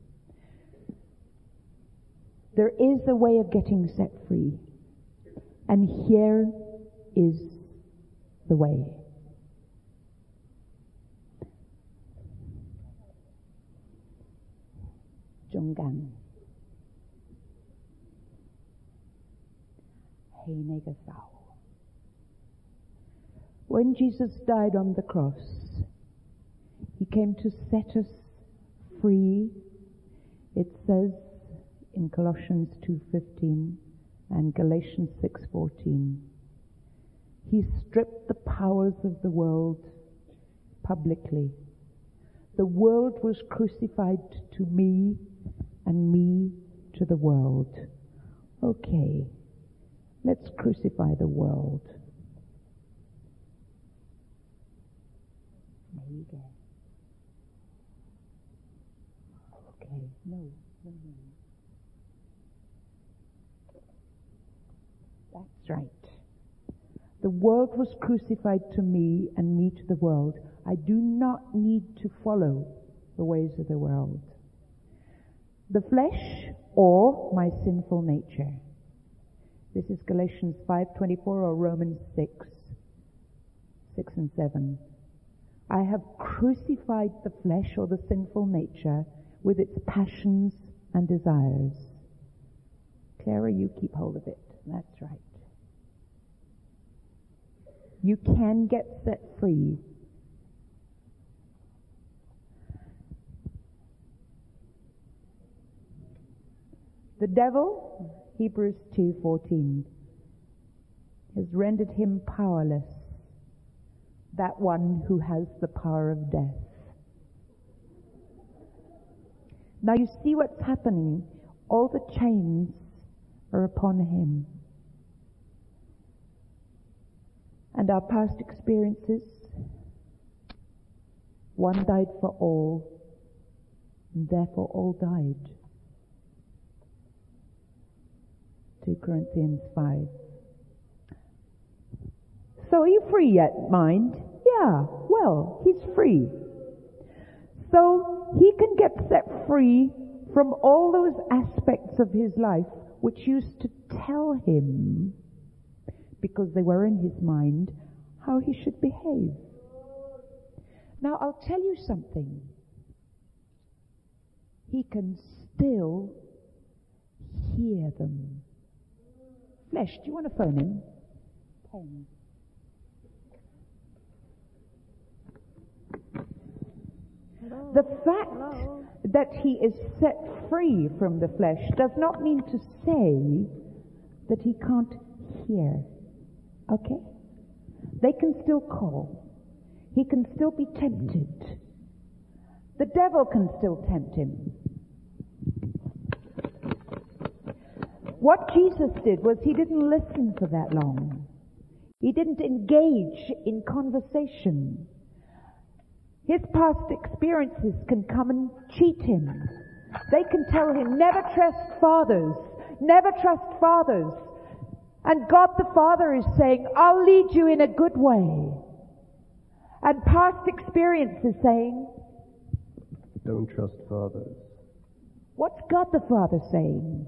There is a way of getting set free, and here is the way. Zhonggang. When Jesus died on the cross, he came to set us free. It says in Colossians two fifteen and Galatians six fourteen. He stripped the powers of the world publicly. The world was crucified to me and me to the world. Okay, let's crucify the world. There you go. Okay, no, no, no. That's right. The world was crucified to me and me to the world. I do not need to follow the ways of the world. The flesh or my sinful nature. This is Galatians five twenty-four or Romans six, six and seven. I have crucified the flesh or the sinful nature with its passions and desires. Clara, you keep hold of it. That's right. You can get set free. The devil, Hebrews two fourteen, has rendered him powerless, that one who has the power of death. Now you see what's happening. All the chains are upon him. And our past experiences, one died for all, and therefore all died. two Corinthians five. So are you free yet, mind? Yeah, well, he's free. So he can get set free from all those aspects of his life which used to tell him, because they were in his mind, how he should behave. Now I'll tell you something. He can still hear them. Flesh, do you want to phone him? Pen. The fact that he is set free from the flesh does not mean to say that he can't hear. Okay? They can still call. He can still be tempted. The devil can still tempt him. What Jesus did was he didn't listen for that long. He didn't engage in conversation. His past experiences can come and cheat him. They can tell him, never trust fathers, never trust fathers. And God the Father is saying, I'll lead you in a good way. And past experience is saying, don't trust fathers. What's God the Father saying?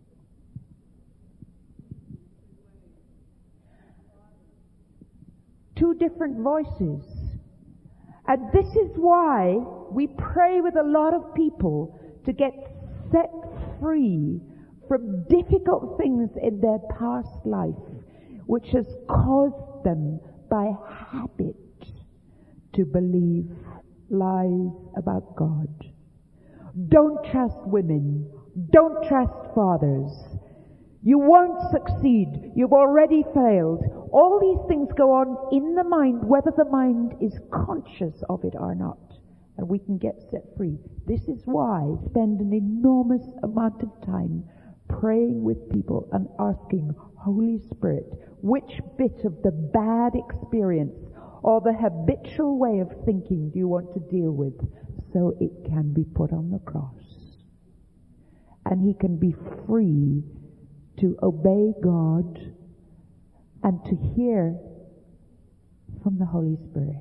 Two different voices. And this is why we pray with a lot of people to get set free from difficult things in their past life, which has caused them by habit to believe lies about God. Don't trust women. Don't trust fathers. You won't succeed. You've already failed. All these things go on in the mind, whether the mind is conscious of it or not. And we can get set free. This is why I spend an enormous amount of time praying with people and asking, Holy Spirit, which bit of the bad experience or the habitual way of thinking do you want to deal with so it can be put on the cross? And he can be free to obey God and to hear from the Holy Spirit.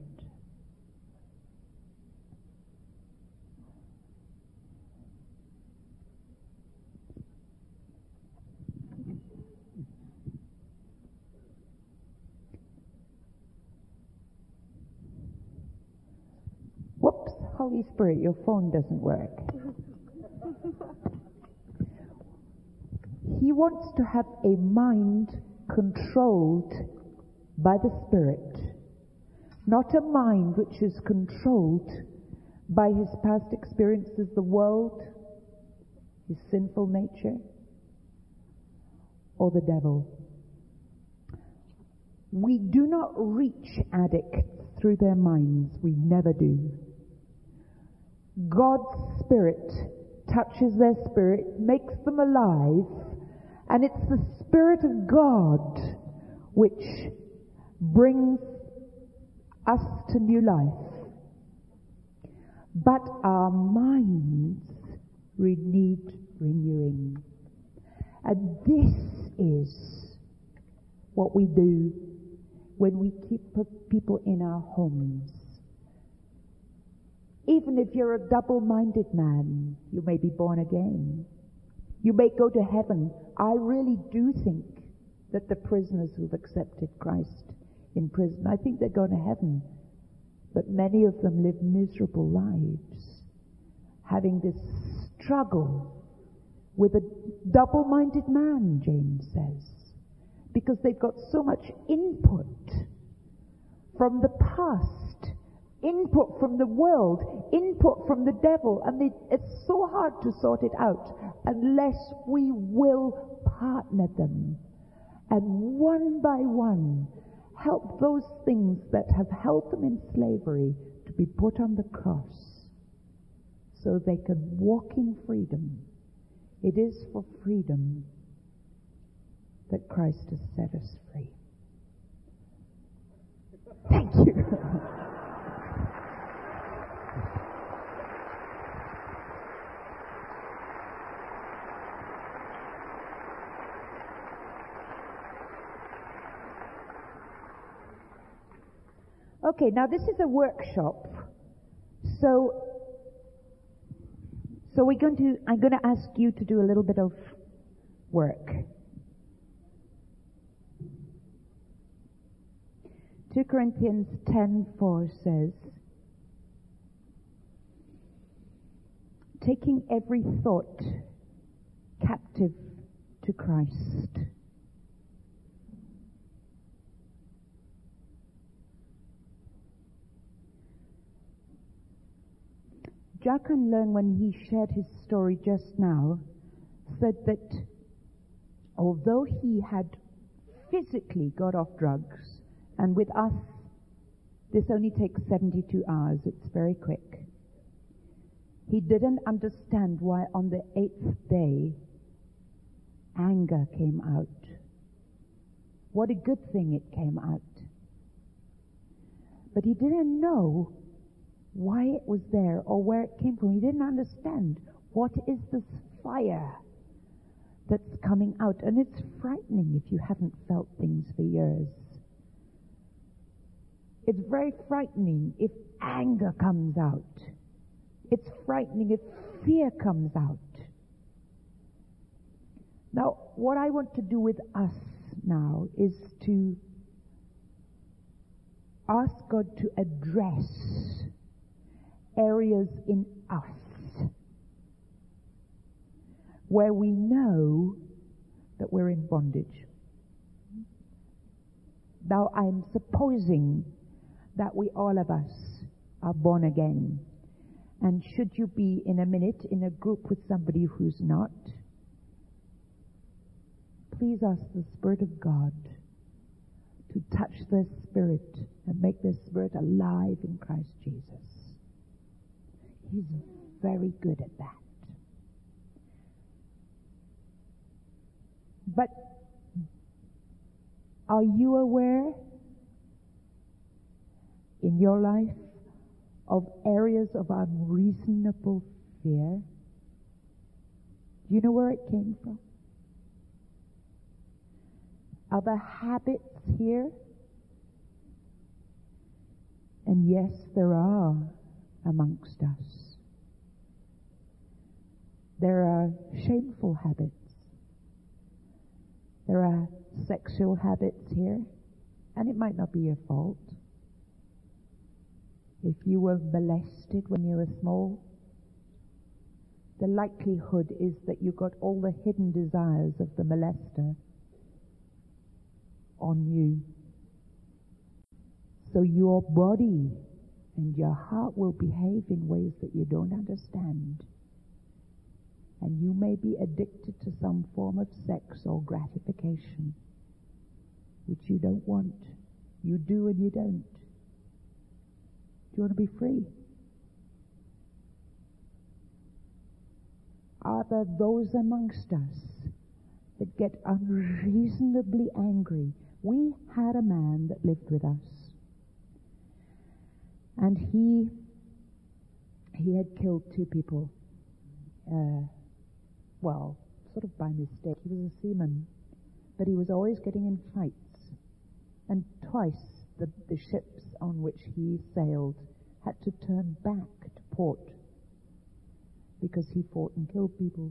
Whoops, Holy Spirit, your phone doesn't work. He wants to have a mind controlled by the Spirit, not a mind which is controlled by his past experiences, the world, his sinful nature, or the devil. We do not reach addicts through their minds. We never do. God's Spirit touches their spirit, makes them alive, and it's the Spirit of God which brings us to new life. But our minds need renewing. And this is what we do when we keep people in our homes. Even if you're a double-minded man, you may be born again. You may go to heaven. I really do think that the prisoners who've accepted Christ in prison, I think they're going to heaven. But many of them live miserable lives, having this struggle with a double-minded man, James says, because they've got so much input from the past, input from the world, input from the devil, and they, it's so hard to sort it out unless we will partner them and one by one help those things that have held them in slavery to be put on the cross so they can walk in freedom. It is for freedom that Christ has set us free. Thank you. Okay, now this is a workshop. So, so we're going to, I'm going to ask you to do a little bit of work. Second Corinthians ten four says, taking every thought captive to Christ. Jakan Leung, when he shared his story just now, said that although he had physically got off drugs, and with us, this only takes seventy-two hours, it's very quick, he didn't understand why on the eighth day, anger came out. What a good thing it came out. But he didn't know why it was there or where it came from. He didn't understand what is this fire that's coming out. And it's frightening if you haven't felt things for years. It's very frightening if anger comes out. It's frightening if fear comes out. Now, what I want to do with us now is to ask God to address areas in us where we know that we're in bondage. Now, I'm supposing that we, all of us, are born again. And should you be in a minute in a group with somebody who's not, please ask the Spirit of God to touch their spirit and make their spirit alive in Christ Jesus. He's very good at that. But are you aware in your life of areas of unreasonable fear? Do you know where it came from? Are there habits here? And yes, there are amongst us. There are shameful habits. There are sexual habits here, and it might not be your fault. If you were molested when you were small, the likelihood is that you got all the hidden desires of the molester on you. So your body and your heart will behave in ways that you don't understand. And you may be addicted to some form of sex or gratification, which you don't want. You do and you don't. Do you want to be free? Are there those amongst us that get unreasonably angry? We had a man that lived with us, and he he had killed two people. Uh, well, sort of by mistake. He was a seaman, but he was always getting in fights. And twice the, the ships on which he sailed had to turn back to port because he fought and killed people.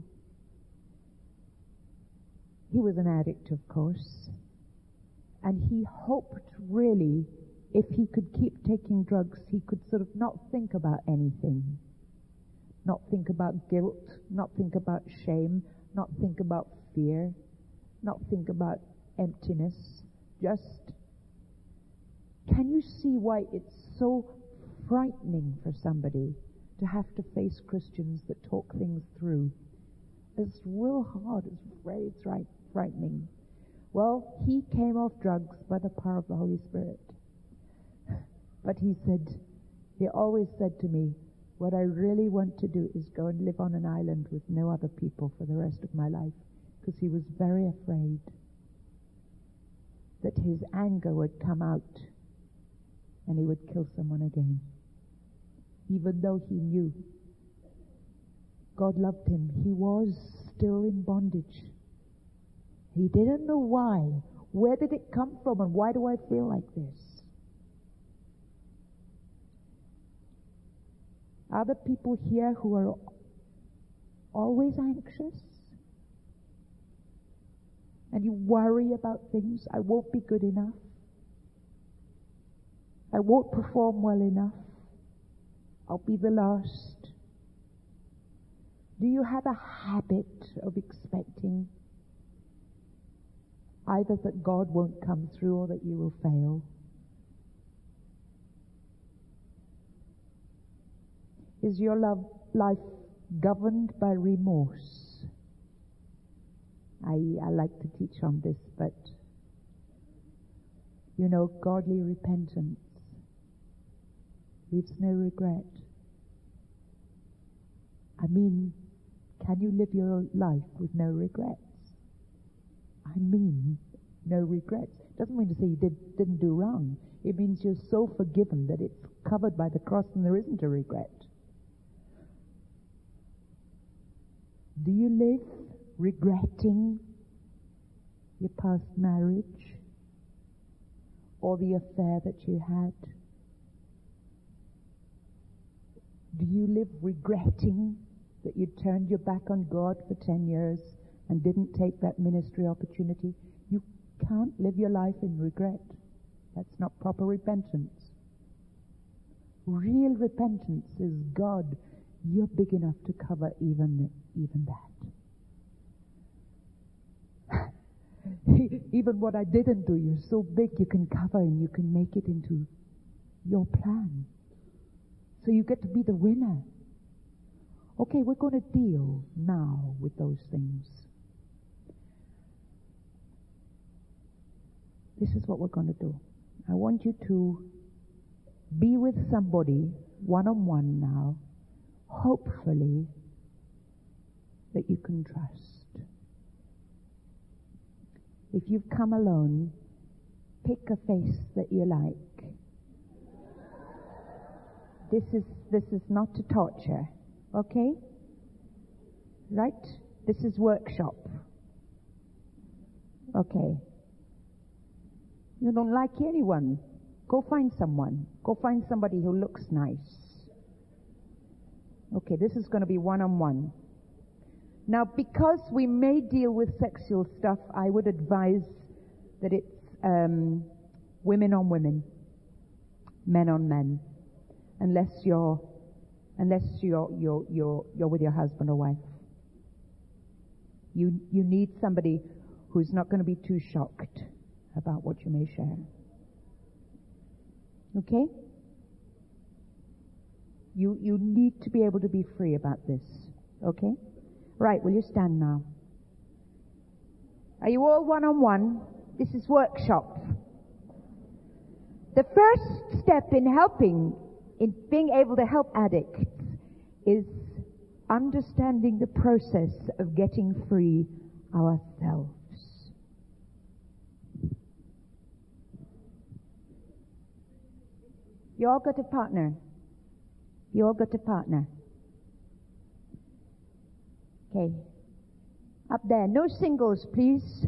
He was an addict, of course, and he hoped really if he could keep taking drugs, he could sort of not think about anything. Not think about guilt, not think about shame, not think about fear, not think about emptiness. Just, can you see why it's so frightening for somebody to have to face Christians that talk things through? It's real hard. It's very it's right, frightening. Well, he came off drugs by the power of the Holy Spirit. But he said, he always said to me, what I really want to do is go and live on an island with no other people for the rest of my life, because he was very afraid that his anger would come out and he would kill someone again, even though he knew God loved him. He was still in bondage. He didn't know why. Where did it come from, and why do I feel like this? Are there people here who are always anxious? And you worry about things. I won't be good enough. I won't perform well enough. I'll be the last. Do you have a habit of expecting either that God won't come through or that you will fail? Is your love life governed by remorse. I, I like to teach on this, but you know, godly repentance leaves no regret. I mean, can you live your life with no regrets? I mean, no regrets. Doesn't mean to say you did, didn't do wrong. It means you're so forgiven that it's covered by the cross and there isn't a regret. Do you live regretting your past marriage or the affair that you had? Do you live regretting that you turned your back on God for ten years and didn't take that ministry opportunity? You can't live your life in regret. That's not proper repentance. Real repentance is, God, you're big enough to cover even, even that. Even what I didn't do, you're so big you can cover and you can make it into your plan. So you get to be the winner. Okay, we're going to deal now with those things. This is what we're going to do. I want you to be with somebody one-on-one now, hopefully, that you can trust. If you've come alone, pick a face that you like. This is, this is not to torture, okay? Right? This is workshop. Okay. You don't like anyone, go find someone. Go find somebody who looks nice. Okay, this is going to be one-on-one. Now, because we may deal with sexual stuff, I would advise that it's um, women on women, men on men, unless you're unless you're you're you're you're with your husband or wife. You you need somebody who's not going to be too shocked about what you may share. Okay? You you need to be able to be free about this. Okay? Right, will you stand now? Are you all one-on-one? This is workshop. The first step in helping, in being able to help addicts, is understanding the process of getting free ourselves. You all got a partner? You all got a partner? Okay. Up there. No singles, please.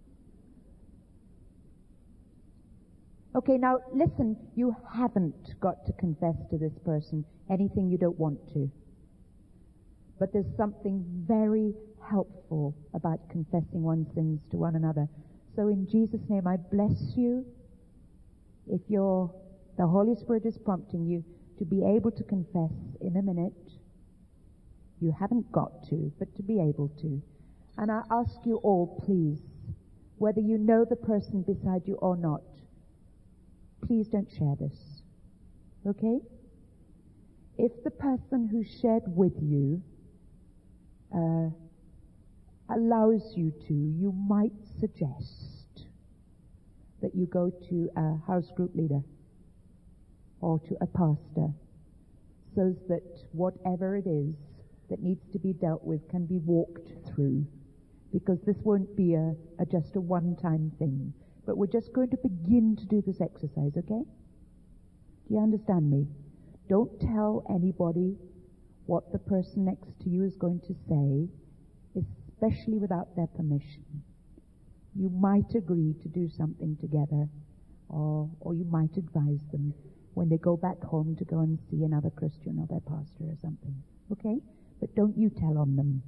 Okay, now listen. You haven't got to confess to this person anything you don't want to. But there's something very helpful about confessing one's sins to one another. So in Jesus' name, I bless you. If you're, the Holy Spirit is prompting you to be able to confess in a minute. You haven't got to, but to be able to. And I ask you all, please, whether you know the person beside you or not, please don't share this. Okay? If the person who shared with you uh, allows you to, you might suggest that you go to a house group leader or to a pastor so that whatever it is that needs to be dealt with can be walked through, because this won't be a, a just a one-time thing, but we're just going to begin to do this exercise, okay? Do you understand me? Don't tell anybody what the person next to you is going to say, especially without their permission. You might agree to do something together, or, or you might advise them when they go back home to go and see another Christian or their pastor or something, okay? But don't you tell on them.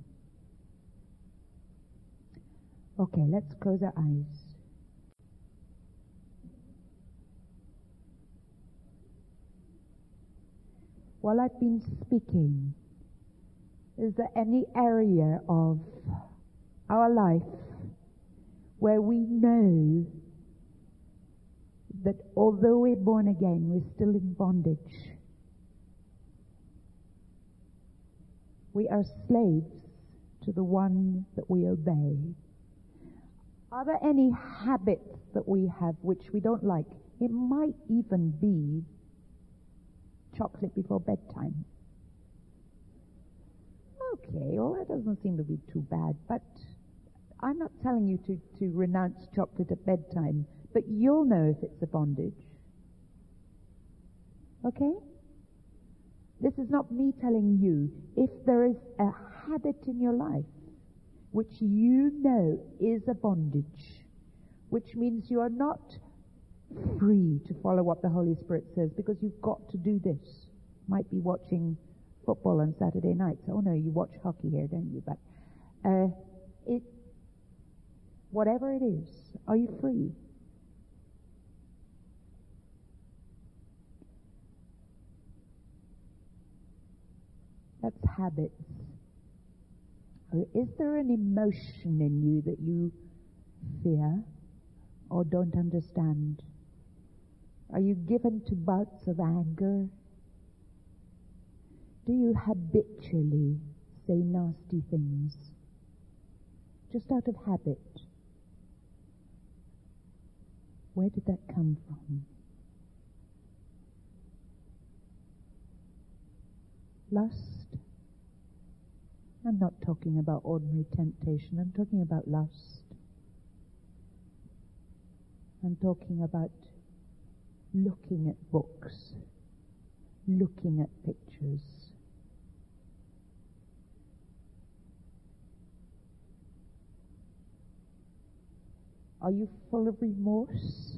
Okay, let's close our eyes. While I've been speaking, is there any area of our life where we know that although we're born again, we're still in bondage? We are slaves to the one that we obey. Are there any habits that we have which we don't like? It might even be chocolate before bedtime. Okay, well, that doesn't seem to be too bad, but I'm not telling you to, to renounce chocolate at bedtime, but you'll know if it's a bondage. Okay? This is not me telling you. If there is a habit in your life which you know is a bondage, which means you are not free to follow what the Holy Spirit says because you've got to do this. Might be watching football on Saturday nights. Oh no, you watch hockey here, don't you? But uh, it, whatever it is, are you free? That's habits. Or is there an emotion in you that you fear or don't understand? Are you given to bouts of anger? Do you habitually say nasty things just out of habit? Where did that come from? Lust? I'm not talking about ordinary temptation. I'm talking about lust. I'm talking about looking at books, looking at pictures. Are you full of remorse?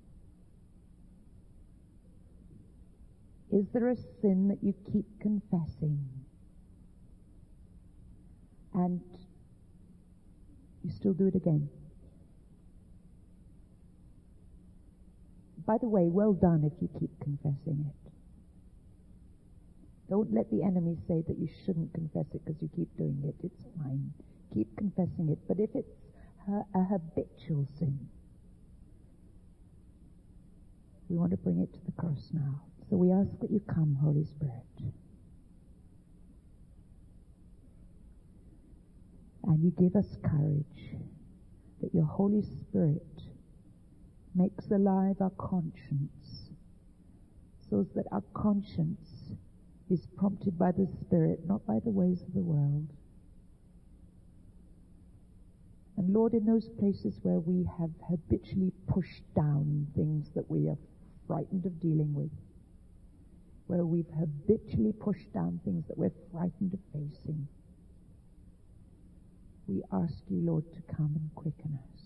Is there a sin that you keep confessing? And you still do it again? By the way, well done if you keep confessing it. Don't let the enemy say that you shouldn't confess it because you keep doing it. It's fine. Keep confessing it. But if it's a, a habitual sin, we want to bring it to the cross now. So we ask that you come, Holy Spirit. And you give us courage, that your Holy Spirit makes alive our conscience, so that our conscience is prompted by the Spirit, not by the ways of the world. And Lord, in those places where we have habitually pushed down things that we are frightened of dealing with, where we've habitually pushed down things that we're frightened of facing, we ask you, Lord, to come and quicken us.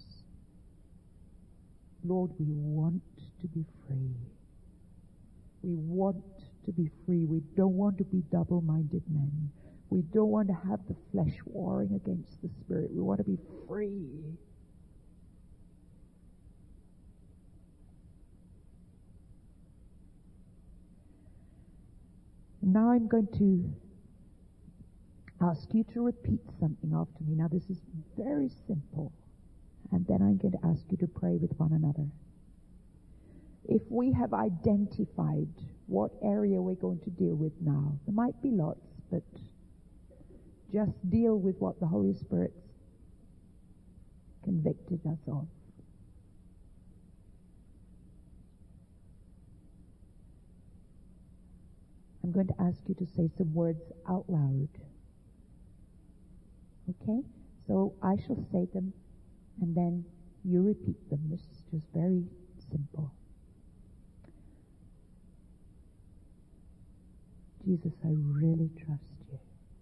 Lord, we want to be free. We want to be free. We don't want to be double-minded men. We don't want to have the flesh warring against the Spirit. We want to be free. Now I'm going to ask you to repeat something after me. Now this is very simple. And then I'm going to ask you to pray with one another. If we have identified what area we're going to deal with now, there might be lots, but just deal with what the Holy Spirit's convicted us of. I'm going to ask you to say some words out loud. Okay? So I shall say them, and then you repeat them. This is just very simple. Jesus, I really trust you.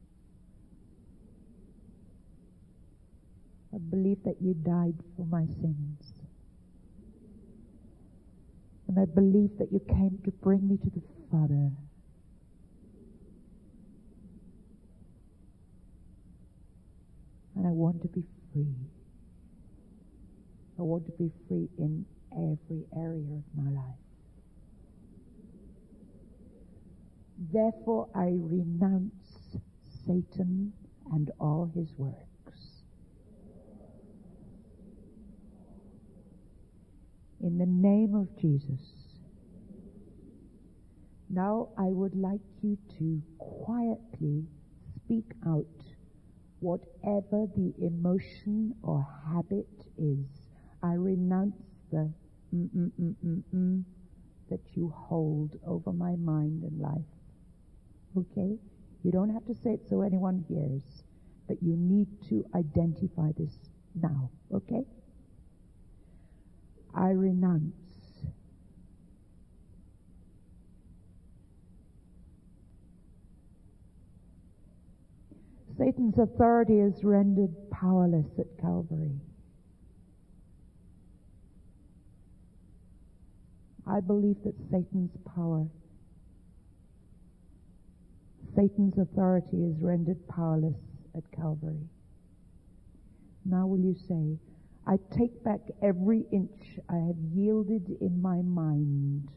I believe that you died for my sins. And I believe that you came to bring me to the Father. And I want to be free. I want to be free in every area of my life. Therefore, I renounce Satan and all his works. In the name of Jesus. Now I would like you to quietly speak out whatever the emotion or habit is. I renounce the mm mm mm mm mm that you hold over my mind and life. Okay? You don't have to say it so anyone hears, but you need to identify this now. Okay? I renounce Satan's authority is rendered powerless at Calvary. I believe that Satan's power, Satan's authority is rendered powerless at Calvary. Now will you say, I take back every inch I have yielded in my mind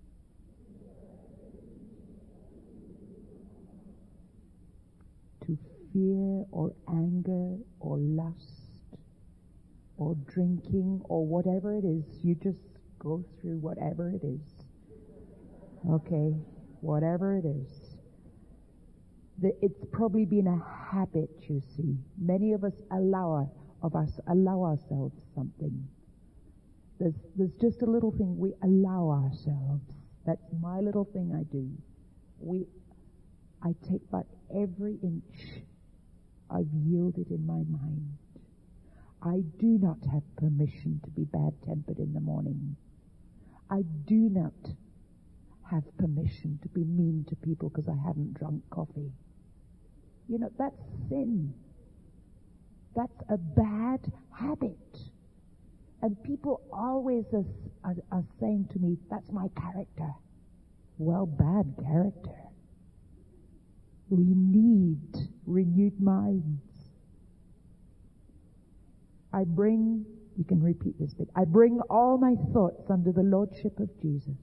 to fear or anger or lust or drinking or whatever it is. You just go through whatever it is. Okay, whatever it is. The, it's probably been a habit, you see. Many of us allow of us allow ourselves something. There's there's just a little thing we allow ourselves. That's my little thing I do. We I take back every inch I've yielded in my mind. I do not have permission to be bad-tempered in the morning. I do not have permission to be mean to people because I haven't drunk coffee. You know, that's sin. That's a bad habit. And people always are, are, are saying to me, that's my character. Well, bad character. We need renewed minds. I bring, you can repeat this bit, I bring all my thoughts under the lordship of Jesus.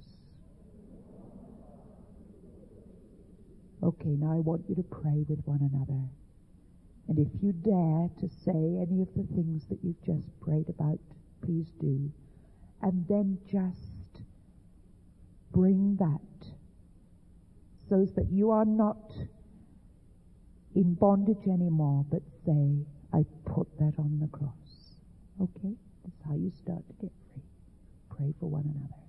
Okay, now I want you to pray with one another. And if you dare to say any of the things that you've just prayed about, please do. And then just bring that so that you are not in bondage anymore, but say, I put that on the cross. Okay? That's how you start to get free. Pray for one another.